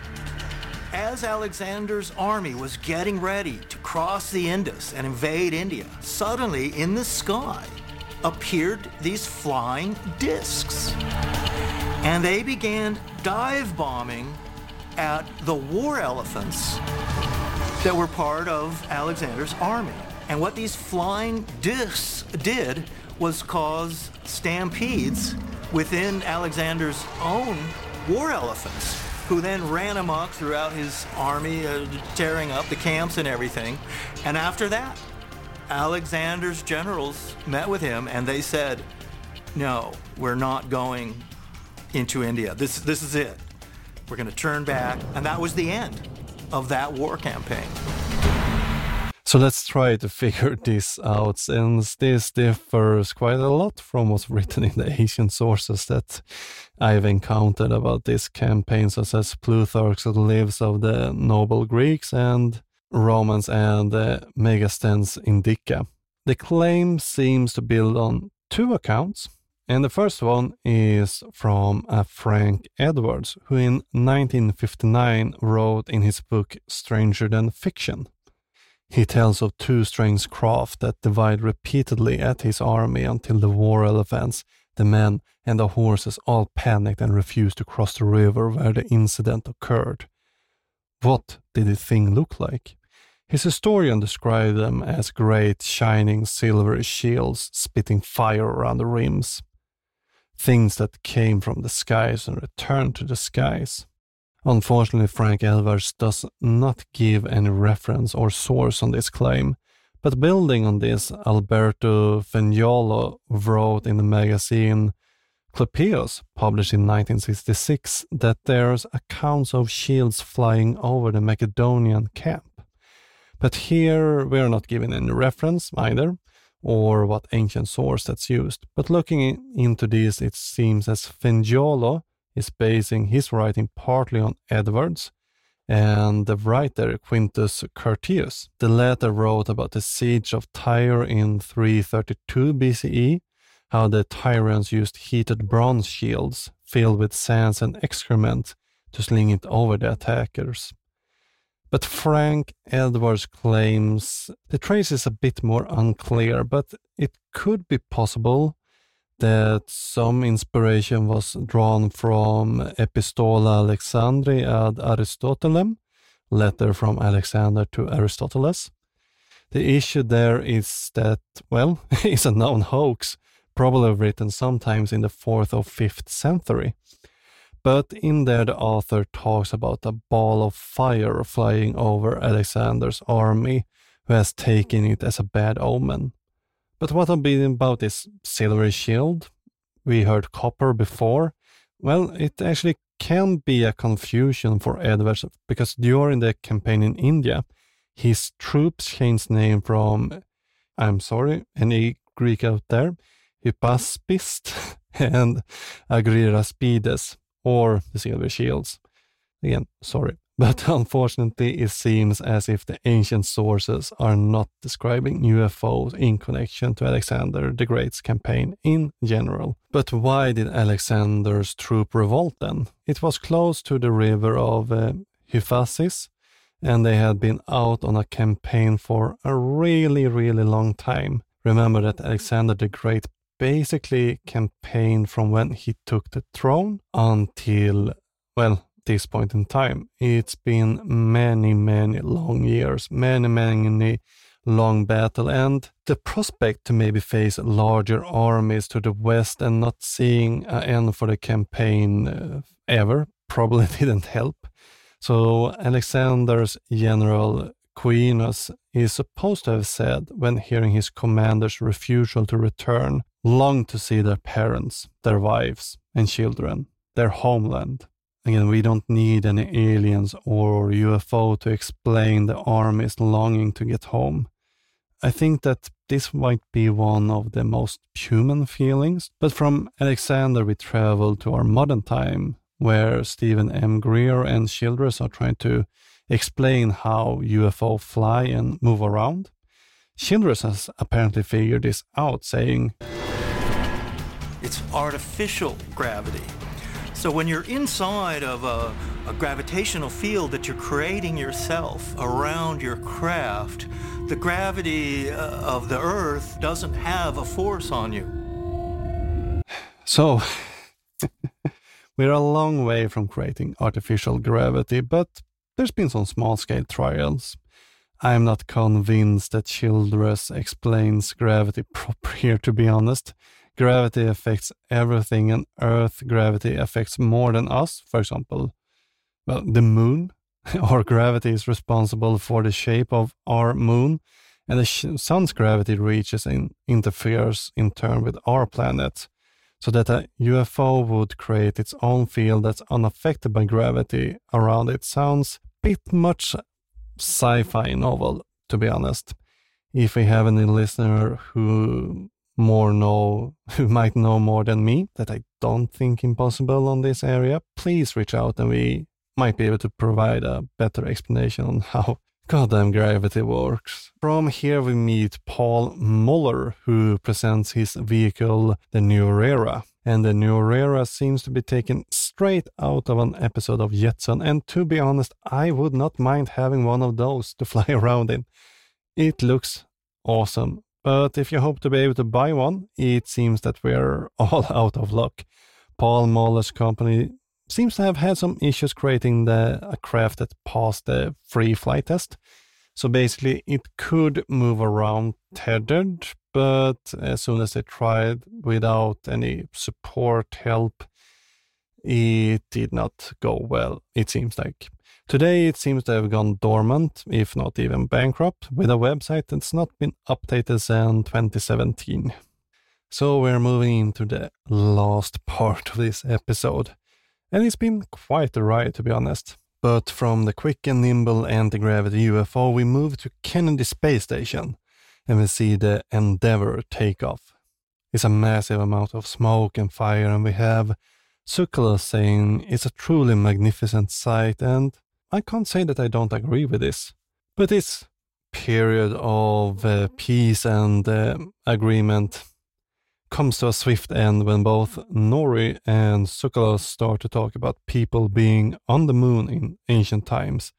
As Alexander's army was getting ready to cross the Indus and invade India, suddenly in the sky appeared these flying discs. And they began dive bombing at the war elephants that were part of Alexander's army. And what these flying discs did was cause stampedes within Alexander's own war elephants, who then ran amok throughout his army, uh, tearing up the camps and everything. And after that, Alexander's generals met with him and they said, no, we're not going into India. This, this is it. We're going to turn back. And that was the end of that war campaign. So let's try to figure this out, since this differs quite a lot from what's written in the ancient sources that I've encountered about this campaign, such as Plutarch's Lives of the Noble Greeks and Romans and uh, Megasthenes Indica. The claim seems to build on two accounts, and the first one is from a Frank Edwards, who in nineteen fifty-nine wrote in his book Stranger Than Fiction. He tells of two strange craft that divide repeatedly at his army until the war elephants, the men, and the horses all panicked and refused to cross the river where the incident occurred. What did the thing look like? His historian described them as great shining silvery shields spitting fire around the rims. Things that came from the skies and returned to the skies. Unfortunately, Frank Edwards does not give any reference or source on this claim, but building on this, Alberto Feniolo wrote in the magazine Clypeus, published in nineteen sixty-six, that there's accounts of shields flying over the Macedonian camp. But here we are not given any reference either, or what ancient source that's used. But looking into this, it seems as Feniolo is basing his writing partly on Edwards and the writer Quintus Curtius. The latter wrote about the siege of Tyre in three thirty-two B C E, how the Tyrians used heated bronze shields filled with sands and excrement to sling it over the attackers. But Frank Edwards claims the trace is a bit more unclear, but it could be possible that some inspiration was drawn from Epistola Alexandri ad Aristotelem, letter from Alexander to Aristoteles. The issue there is that, well, it's a known hoax, probably written sometimes in the fourth or fifth century. But in there the author talks about a ball of fire flying over Alexander's army, who has taken it as a bad omen. But what about this silvery shield? We heard copper before. Well, it actually can be a confusion for Edwards, because during the campaign in India, his troops changed name from, I'm sorry, any Greek out there, Hypaspist and Agriraspides, or the silver shields. Again, sorry. But unfortunately, it seems as if the ancient sources are not describing U F Os in connection to Alexander the Great's campaign in general. But why did Alexander's troop revolt then? It was close to the river of uh, Hyphasis, and they had been out on a campaign for a really, really long time. Remember that Alexander the Great basically campaigned from when he took the throne until, well, this point in time. It's been many, many long years, many, many long battle, and the prospect to maybe face larger armies to the west and not seeing an end for the campaign uh, ever probably didn't help. So Alexander's general Quirinus is supposed to have said, when hearing his commander's refusal to return, longed to see their parents, their wives and children, their homeland. Again, we don't need any aliens or U F O to explain the army's longing to get home. I think that this might be one of the most human feelings, but from Alexander we travel to our modern time, where Stephen M. Greer and Childress are trying to explain how U F O fly and move around. Childress has apparently figured this out, saying, "It's artificial gravity. So when you're inside of a, a gravitational field that you're creating yourself around your craft, the gravity of the Earth doesn't have a force on you." So, we're a long way from creating artificial gravity, but there's been some small-scale trials. I'm not convinced that Childress explains gravity proper here, to be honest. Gravity affects everything, and Earth gravity affects more than us. For example, well, the moon. Our gravity is responsible for the shape of our moon, and the sh- sun's gravity reaches and interferes in turn with our planet, so that a U F O would create its own field that's unaffected by gravity around it. Sounds a bit much sci-fi novel, to be honest. If we have any listener who more know, who might know more than me, that I don't think impossible on this area, please reach out and we might be able to provide a better explanation on how goddamn gravity works. From here we meet Paul Muller, who presents his vehicle, the Neurera. And the Neurera seems to be taken straight out of an episode of Jetson, and to be honest, I would not mind having one of those to fly around in. It looks awesome, but if you hope to be able to buy one, it seems that we're all out of luck. Paul Muller's company seems to have had some issues creating the a craft that passed the free flight test. So basically it could move around tethered, but as soon as they tried without any support help, it did not go well, it seems like. Today it seems to have gone dormant, if not even bankrupt, with a website that's not been updated since twenty seventeen. So we're moving into the last part of this episode. And it's been quite a ride, to be honest. But from the quick and nimble anti-gravity U F O, we move to Kennedy Space Station, and we see the Endeavour take off. It's a massive amount of smoke and fire, and we have Tsoukalos saying it's a truly magnificent sight, and I can't say that I don't agree with this. But this period of uh, peace and uh, agreement comes to a swift end when both Nori and Tsoukalos start to talk about people being on the moon in ancient times,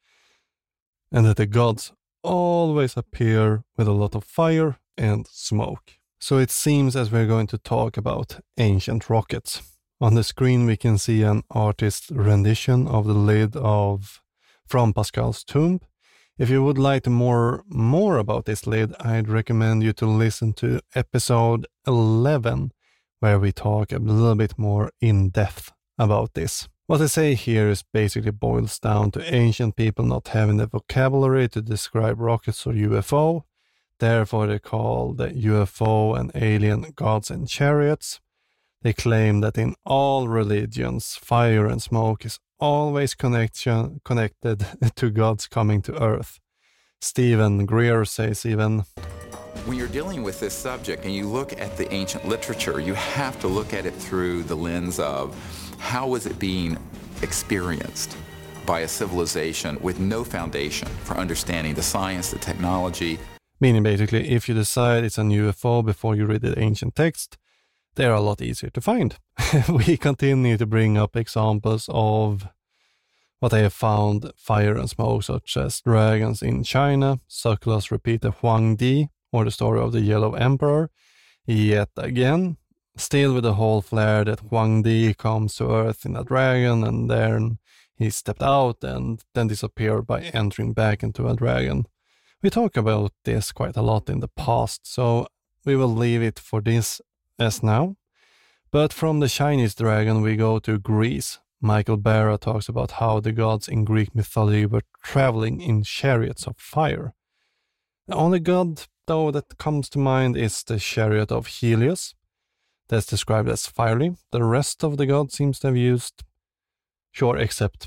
and that the gods always appear with a lot of fire and smoke. So it seems as we're going to talk about ancient rockets. On the screen we can see an artist's rendition of the lid of From Pascal's Tomb. If you would like to more more about this lid, I'd recommend you to listen to episode eleven, where we talk a little bit more in depth about this. What I say here is basically boils down to ancient people not having the vocabulary to describe rockets or U F O. Therefore they call the U F O and alien gods and chariots. They claim that in all religions, fire and smoke is always connection, connected to gods coming to Earth. Stephen Greer says even, when you're dealing with this subject and you look at the ancient literature, you have to look at it through the lens of how was it being experienced by a civilization with no foundation for understanding the science, the technology. Meaning basically, if you decide it's an U F O before you read the ancient text, they're a lot easier to find. We continue to bring up examples of what they have found, fire and smoke, such as dragons in China. Tsoukalos repeat the Huangdi, or the story of the Yellow Emperor, yet again, still with the whole flair that Huangdi comes to Earth in a dragon, and then he stepped out and then disappeared by entering back into a dragon. We talk about this quite a lot in the past, so we will leave it for this as now. But from the Chinese dragon we go to Greece. Michael Barra talks about how the gods in Greek mythology were traveling in chariots of fire. The only god, though, that comes to mind is the chariot of Helios. That's described as fiery. The rest of the gods seems to have used, sure, except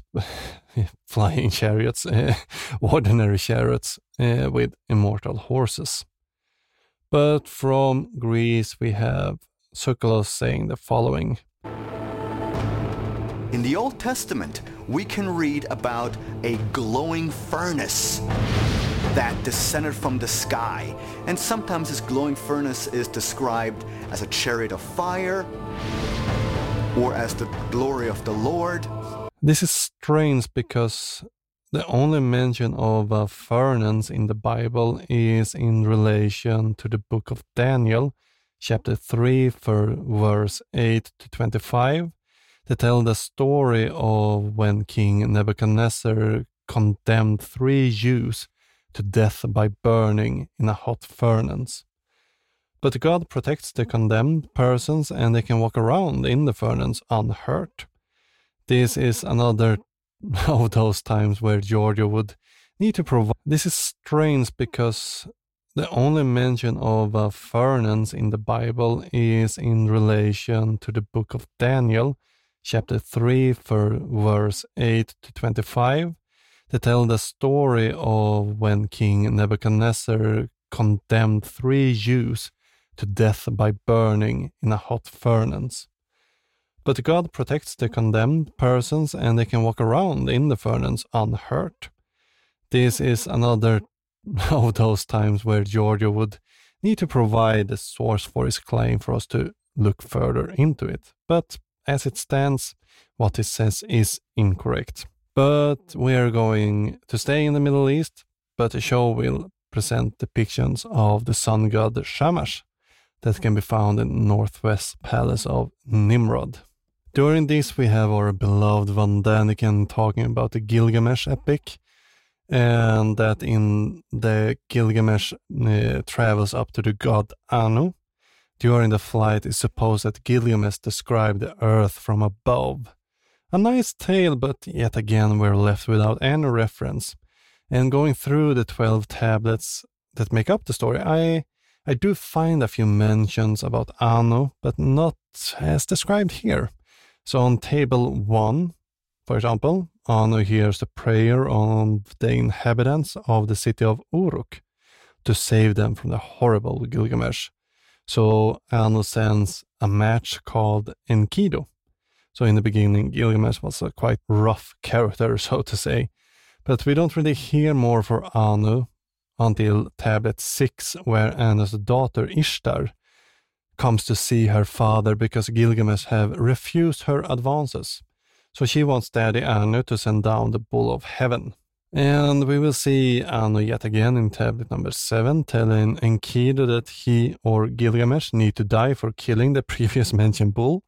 flying chariots, uh, ordinary chariots uh, with immortal horses. But from Greece we have Tsoukalos saying the following. In the Old Testament, we can read about a glowing furnace that descended from the sky. And sometimes this glowing furnace is described as a chariot of fire or as the glory of the Lord. This is strange because the only mention of a furnace in the Bible is in relation to the book of Daniel, chapter three, for verse eight to twenty-five. They tell the story of when King Nebuchadnezzar condemned three Jews to death by burning in a hot furnace. But God protects the condemned persons and they can walk around in the furnace unhurt. This is another of those times where Georgia would need to provide. This is strange because the only mention of a furnace in the Bible is in relation to the book of Daniel, chapter three, for verse eight to twenty-five. They tell the story of when King Nebuchadnezzar condemned three Jews to death by burning in a hot furnace. But God protects the condemned persons and they can walk around in the furnace unhurt. This is another of those times where Giorgio would need to provide a source for his claim for us to look further into it. But as it stands, what it says is incorrect. But we are going to stay in the Middle East, but the show will present depictions of the sun god Shamash that can be found in the northwest palace of Nimrod. During this, we have our beloved Van Daniken talking about the Gilgamesh epic, and that in the Gilgamesh uh, travels up to the god Anu. During the flight, it's supposed that Gilgamesh described the earth from above. A nice tale, but yet again we're left without any reference. And going through the twelve tablets that make up the story, I I do find a few mentions about Anu, but not as described here. So on table one, for example, Anu hears the prayer of the inhabitants of the city of Uruk to save them from the horrible Gilgamesh. So Anu sends a match called Enkidu. So in the beginning, Gilgamesh was a quite rough character, so to say. But we don't really hear more for Anu until tablet six, where Anu's daughter Ishtar comes to see her father because Gilgamesh have refused her advances. So she wants Daddy Anu to send down the bull of heaven. And we will see Anu yet again in tablet number seven, telling Enkidu that he or Gilgamesh need to die for killing the previous mentioned bull.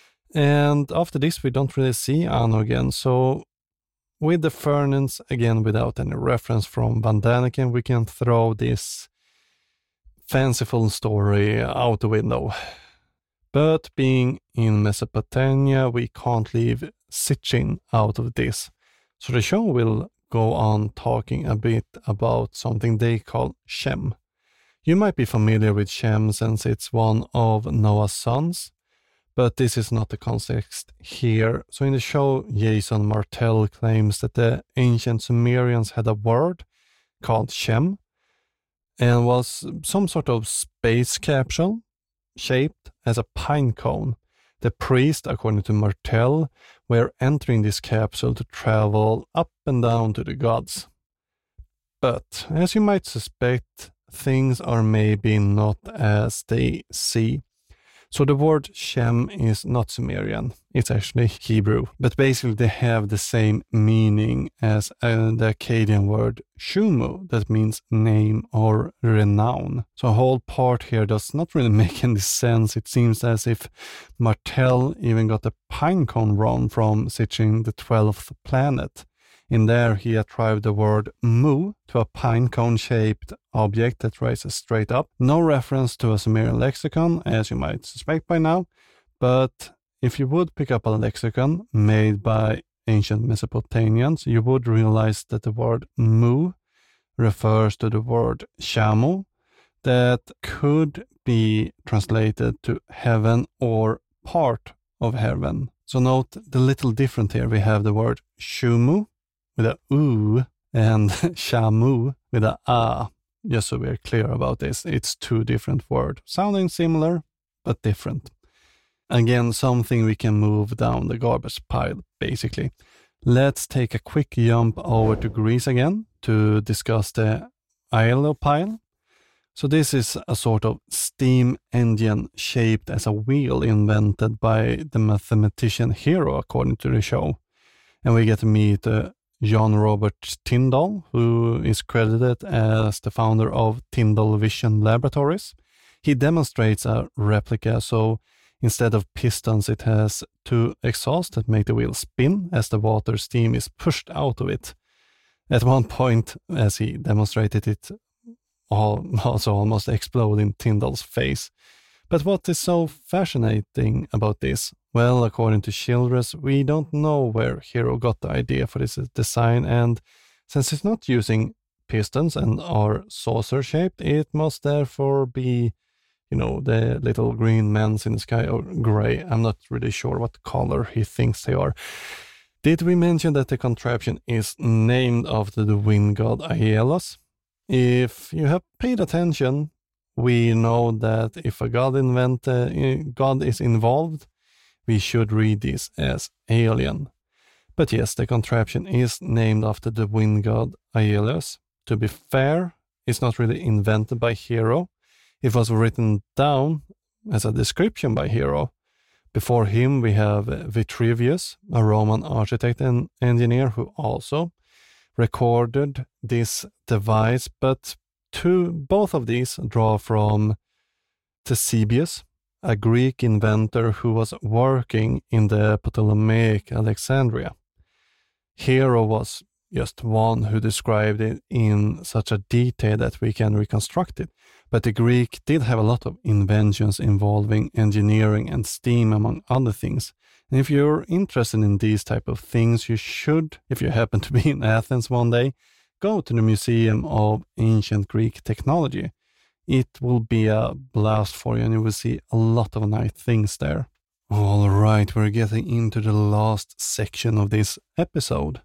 And after this, we don't really see Anu again. So with the furnace, again without any reference from Van Daniken, we can throw this fanciful story out the window. But being in Mesopotamia, we can't leave Sitchin out of this. So the show will go on talking a bit about something they call Shem. You might be familiar with Shem since it's one of Noah's sons, but this is not the context here. So in the show, Jason Martell claims that the ancient Sumerians had a word called Shem, and was some sort of space capsule shaped as a pine cone. The priest, according to Martell, were entering this capsule to travel up and down to the gods. But, as you might suspect, things are maybe not as they seem. So the word Shem is not Sumerian, it's actually Hebrew. But basically they have the same meaning as uh, the Akkadian word Shumu, that means name or renown. So the whole part here does not really make any sense. It seems as if Martell even got the pinecone wrong from Sitchin, the twelfth planet. In there, he attributed the word mu to a pinecone-shaped object that rises straight up. No reference to a Sumerian lexicon, as you might suspect by now, but if you would pick up a lexicon made by ancient Mesopotamians, you would realize that the word mu refers to the word shamu, that could be translated to heaven or part of heaven. So note the little difference here. We have the word shumu with a u and shamu with a a. Just so we're clear about this, it's two different words, sounding similar but different. Again, something we can move down the garbage pile, basically. Let's take a quick jump over to Greece again to discuss the Aello pile. So this is a sort of steam engine shaped as a wheel invented by the mathematician Hero, according to the show. And we get to meet uh, John Robert Tyndall, who is credited as the founder of Tyndall Vision Laboratories. He demonstrates a replica, so instead of pistons, it has two exhausts that make the wheel spin as the water steam is pushed out of it. At one point, as he demonstrated it, also almost exploded in Tyndall's face. But what is so fascinating about this? Well, according to Childress, we don't know where Hero got the idea for this design, and since it's not using pistons and are saucer-shaped, it must therefore be, you know, the little green men in the sky, or gray. I'm not really sure what color he thinks they are. Did we mention that the contraption is named after the wind god Aeolus? if you have paid attention, we know that if a god, invent, uh, god is involved, we should read this as alien. But yes, the contraption is named after the wind god Aeolus. To be fair, it's not really invented by Hero. It was written down as a description by Hero. Before him, we have Vitruvius, a Roman architect and engineer who also recorded this device, but two, both of these draw from Ctesibius, a Greek inventor who was working in the Ptolemaic Alexandria. Hero was just one who described it in such a detail that we can reconstruct it. But the Greek did have a lot of inventions involving engineering and steam, among other things. And if you're interested in these type of things, you should, if you happen to be in Athens one day, go to the Museum of Ancient Greek Technology. It will be a blast for you, and you will see a lot of nice things there. All right, we're getting into the last section of this episode.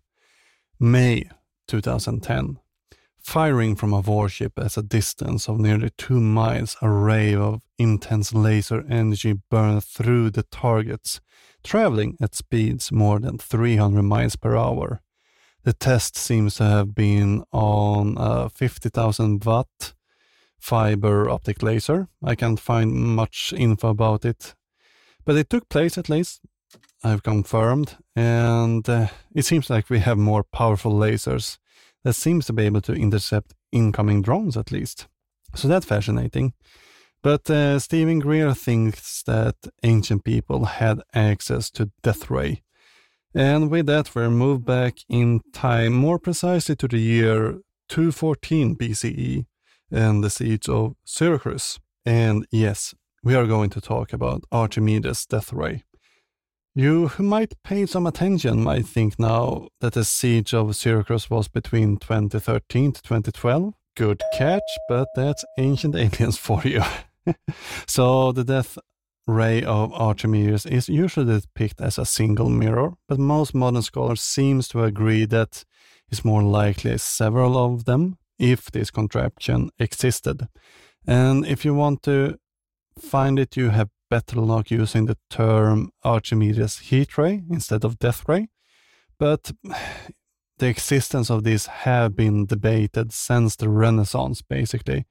May two thousand ten. Firing from a warship at a distance of nearly two miles, a ray of intense laser energy burned through the targets, traveling at speeds more than three hundred miles per hour. The test seems to have been on a fifty thousand watt fiber optic laser. I can't find much info about it, but it took place at least. I've confirmed, and uh, it seems like we have more powerful lasers that seems to be able to intercept incoming drones at least. So that's fascinating. But uh, Stephen Greer thinks that ancient people had access to death ray. And with that, we're moved back in time, more precisely to the year two fourteen B C E and the siege of Syracuse. And yes, we are going to talk about Archimedes' death ray. You who might pay some attention might think now that the siege of Syracuse was between twenty thirteen to twenty twelve. Good catch, but that's ancient aliens for you. So the death ray of Archimedes is usually depicted as a single mirror, but most modern scholars seem to agree that it's more likely several of them if this contraption existed. And if you want to find it, you have better luck using the term Archimedes heat ray instead of death ray. But the existence of this have been debated since the Renaissance, basically.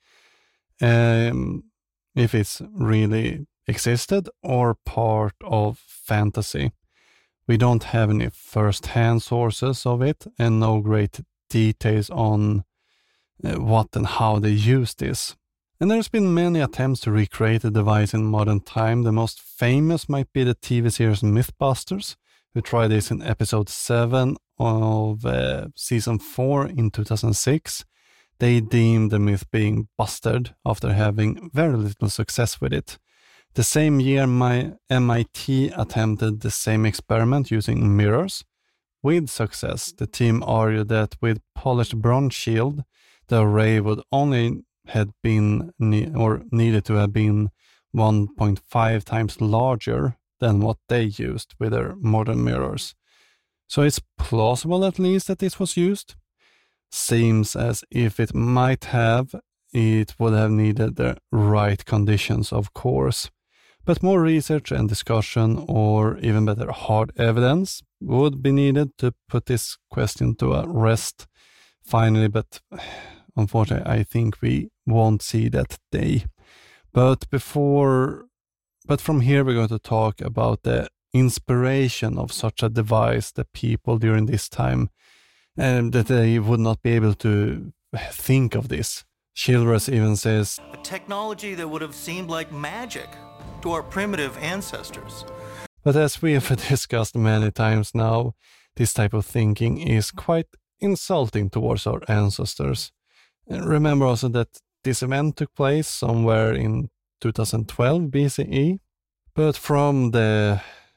Um, if it's really existed or part of fantasy. We don't have any first-hand sources of it and no great details on uh, what and how they use this. And there's been many attempts to recreate the device in modern time. The most famous might be the T V series Mythbusters, who tried this in episode seven of uh, season four in two thousand six. They deemed the myth being busted after having very little success with it. The same year, my M I T attempted the same experiment using mirrors. With success, the team argued that with polished bronze shield, the array would only had been ne- or needed to have been one point five times larger than what they used with their modern mirrors. So it's plausible at least that this was used. Seems as if it might have, it would have needed the right conditions, of course. But more research and discussion, or even better, hard evidence, would be needed to put this question to a rest finally, but unfortunately, I think we won't see that day. But before, but from here, we're going to talk about the inspiration of such a device that people during this time, and that they would not be able to think of this. Childress even says, a technology that would have seemed like magic to our primitive ancestors. But as we have discussed many times now, this type of thinking is quite insulting towards our ancestors. And remember also that this event took place somewhere in two thousand twelve B C E, but from the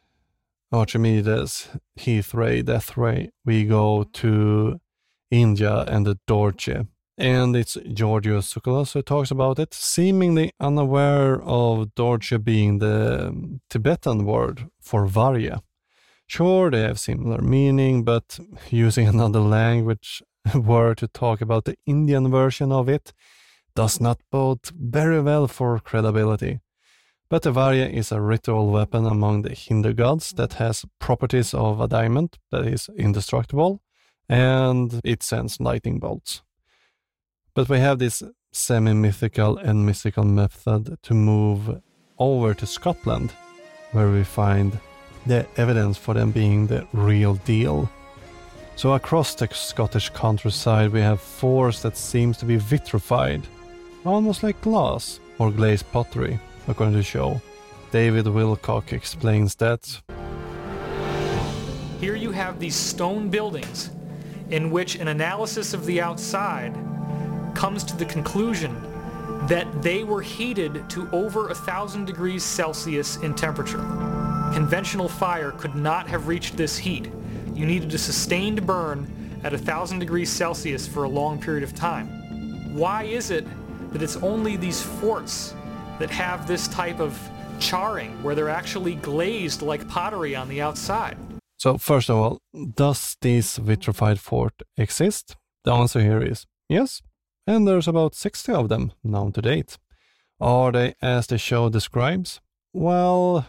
Archimedes heat ray, death ray, we go to India and the Dorje. And it's Georgios Tsoukalos who talks about it, seemingly unaware of Dorje being the Tibetan word for Varya. Sure, they have similar meaning, but using another language were to talk about the Indian version of it, does not bode very well for credibility. But the Varya is a ritual weapon among the Hindu gods that has properties of a diamond that is indestructible, and it sends lightning bolts. But we have this semi-mythical and mystical method to move over to Scotland, where we find the evidence for them being the real deal. So across the Scottish countryside we have force that seems to be vitrified, almost like glass or glazed pottery, according to the show. David Wilcock explains that. Here you have these stone buildings in which an analysis of the outside comes to the conclusion that they were heated to over a thousand degrees Celsius in temperature. Conventional fire could not have reached this heat. You needed a sustained burn at a thousand degrees Celsius for a long period of time. Why is it that it's only these forts that have this type of charring where they're actually glazed like pottery on the outside? So first of all, does this vitrified fort exist? The answer here is yes, and there's about sixty of them known to date. Are they as the show describes? Well,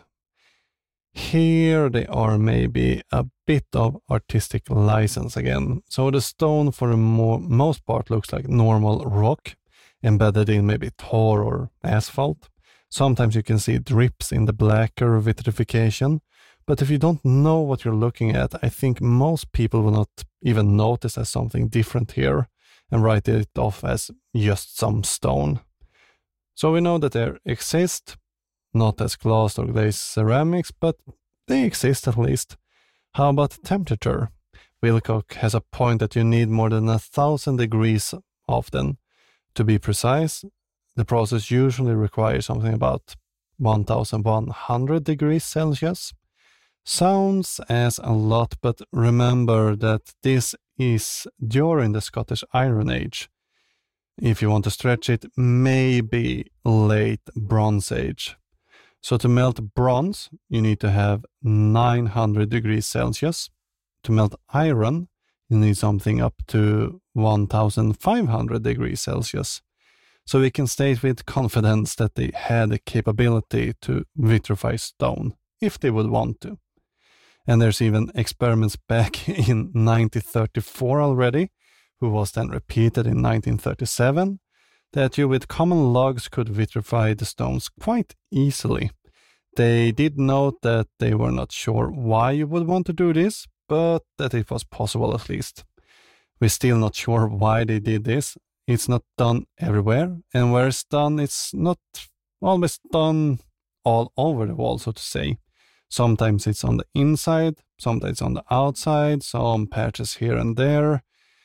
here they are maybe a bit of artistic license again. So the stone for the mo- most part looks like normal rock, embedded in maybe tar or asphalt. Sometimes you can see drips in the blacker vitrification, but if you don't know what you're looking at, I think most people will not even notice as something different here and write it off as just some stone. So we know that they exist, not as glass or glazed ceramics, but they exist at least. How about temperature? Wilcock has a point that you need more than a thousand degrees often. To be precise, the process usually requires something about one thousand one hundred degrees Celsius. Sounds as a lot, but remember that this is during the Scottish Iron Age. If you want to stretch it, maybe late Bronze Age. So to melt bronze, you need to have nine hundred degrees Celsius. To melt iron, you need something up to one thousand five hundred degrees Celsius. So we can state with confidence that they had the capability to vitrify stone, if they would want to. And there's even experiments back in nineteen thirty-four already, who was then repeated in nineteen thirty-seven, that you with common logs could vitrify the stones quite easily. They did note that they were not sure why you would want to do this, but that it was possible at least. We're still not sure why they did this. It's not done everywhere, and where it's done, it's not always done all over the wall, so to say. Sometimes it's on the inside, sometimes on the outside, some patches here and there.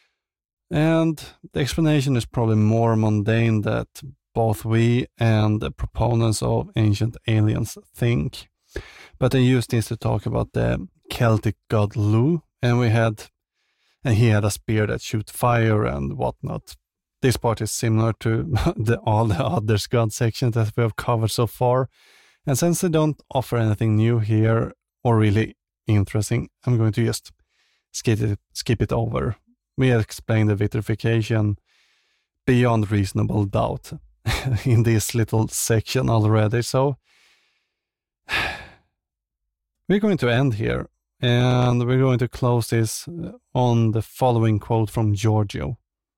And the explanation is probably more mundane that both we and the proponents of Ancient Aliens think. But they used this to talk about the Celtic god Lu, and we had, and he had a spear that shoots fire and whatnot. This part is similar to the, all the others god sections that we have covered so far. And since they don't offer anything new here or really interesting, I'm going to just skip it, skip it over. We have explained the vitrification beyond reasonable doubt in this little section already. So we're going to end here, and we're going to close this on the following quote from Giorgio.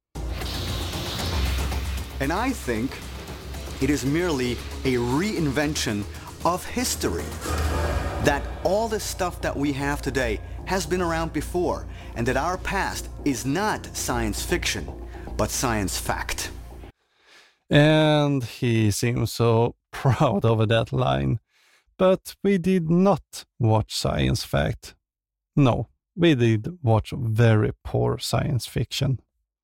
And I think it is merely a reinvention of history. That all the stuff that we have today has been around before, and that our past is not science fiction, but science fact. And he seems so proud over that line. But we did not watch science fact. No, we did watch very poor science fiction.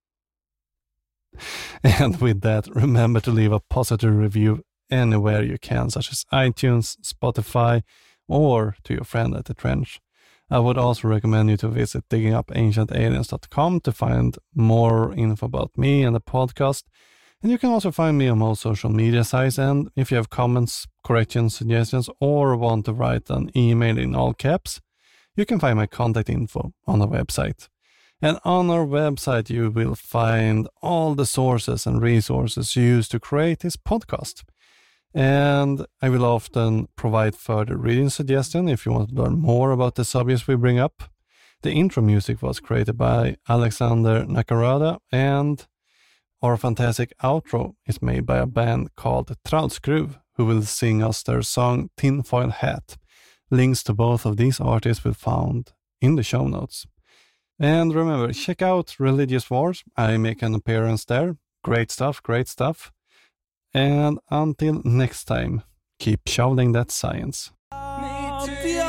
And with that, remember to leave a positive review anywhere you can, such as iTunes, Spotify, or to your friend at the Trench. I would also recommend you to visit digging up ancient aliens dot com to find more info about me and the podcast. And you can also find me on most social media sites. And if you have comments, corrections, suggestions, or want to write an email in all caps, you can find my contact info on the website. And on our website, you will find all the sources and resources used to create this podcast. And I will often provide further reading suggestions if you want to learn more about the subjects we bring up. The intro music was created by Alexander Nakarada, and our fantastic outro is made by a band called Troutskruv, who will sing us their song Tinfoil Hat. Links to both of these artists will be found in the show notes. And remember, check out Religious Wars. I make an appearance there. Great stuff, great stuff. And until next time, keep shouting that science.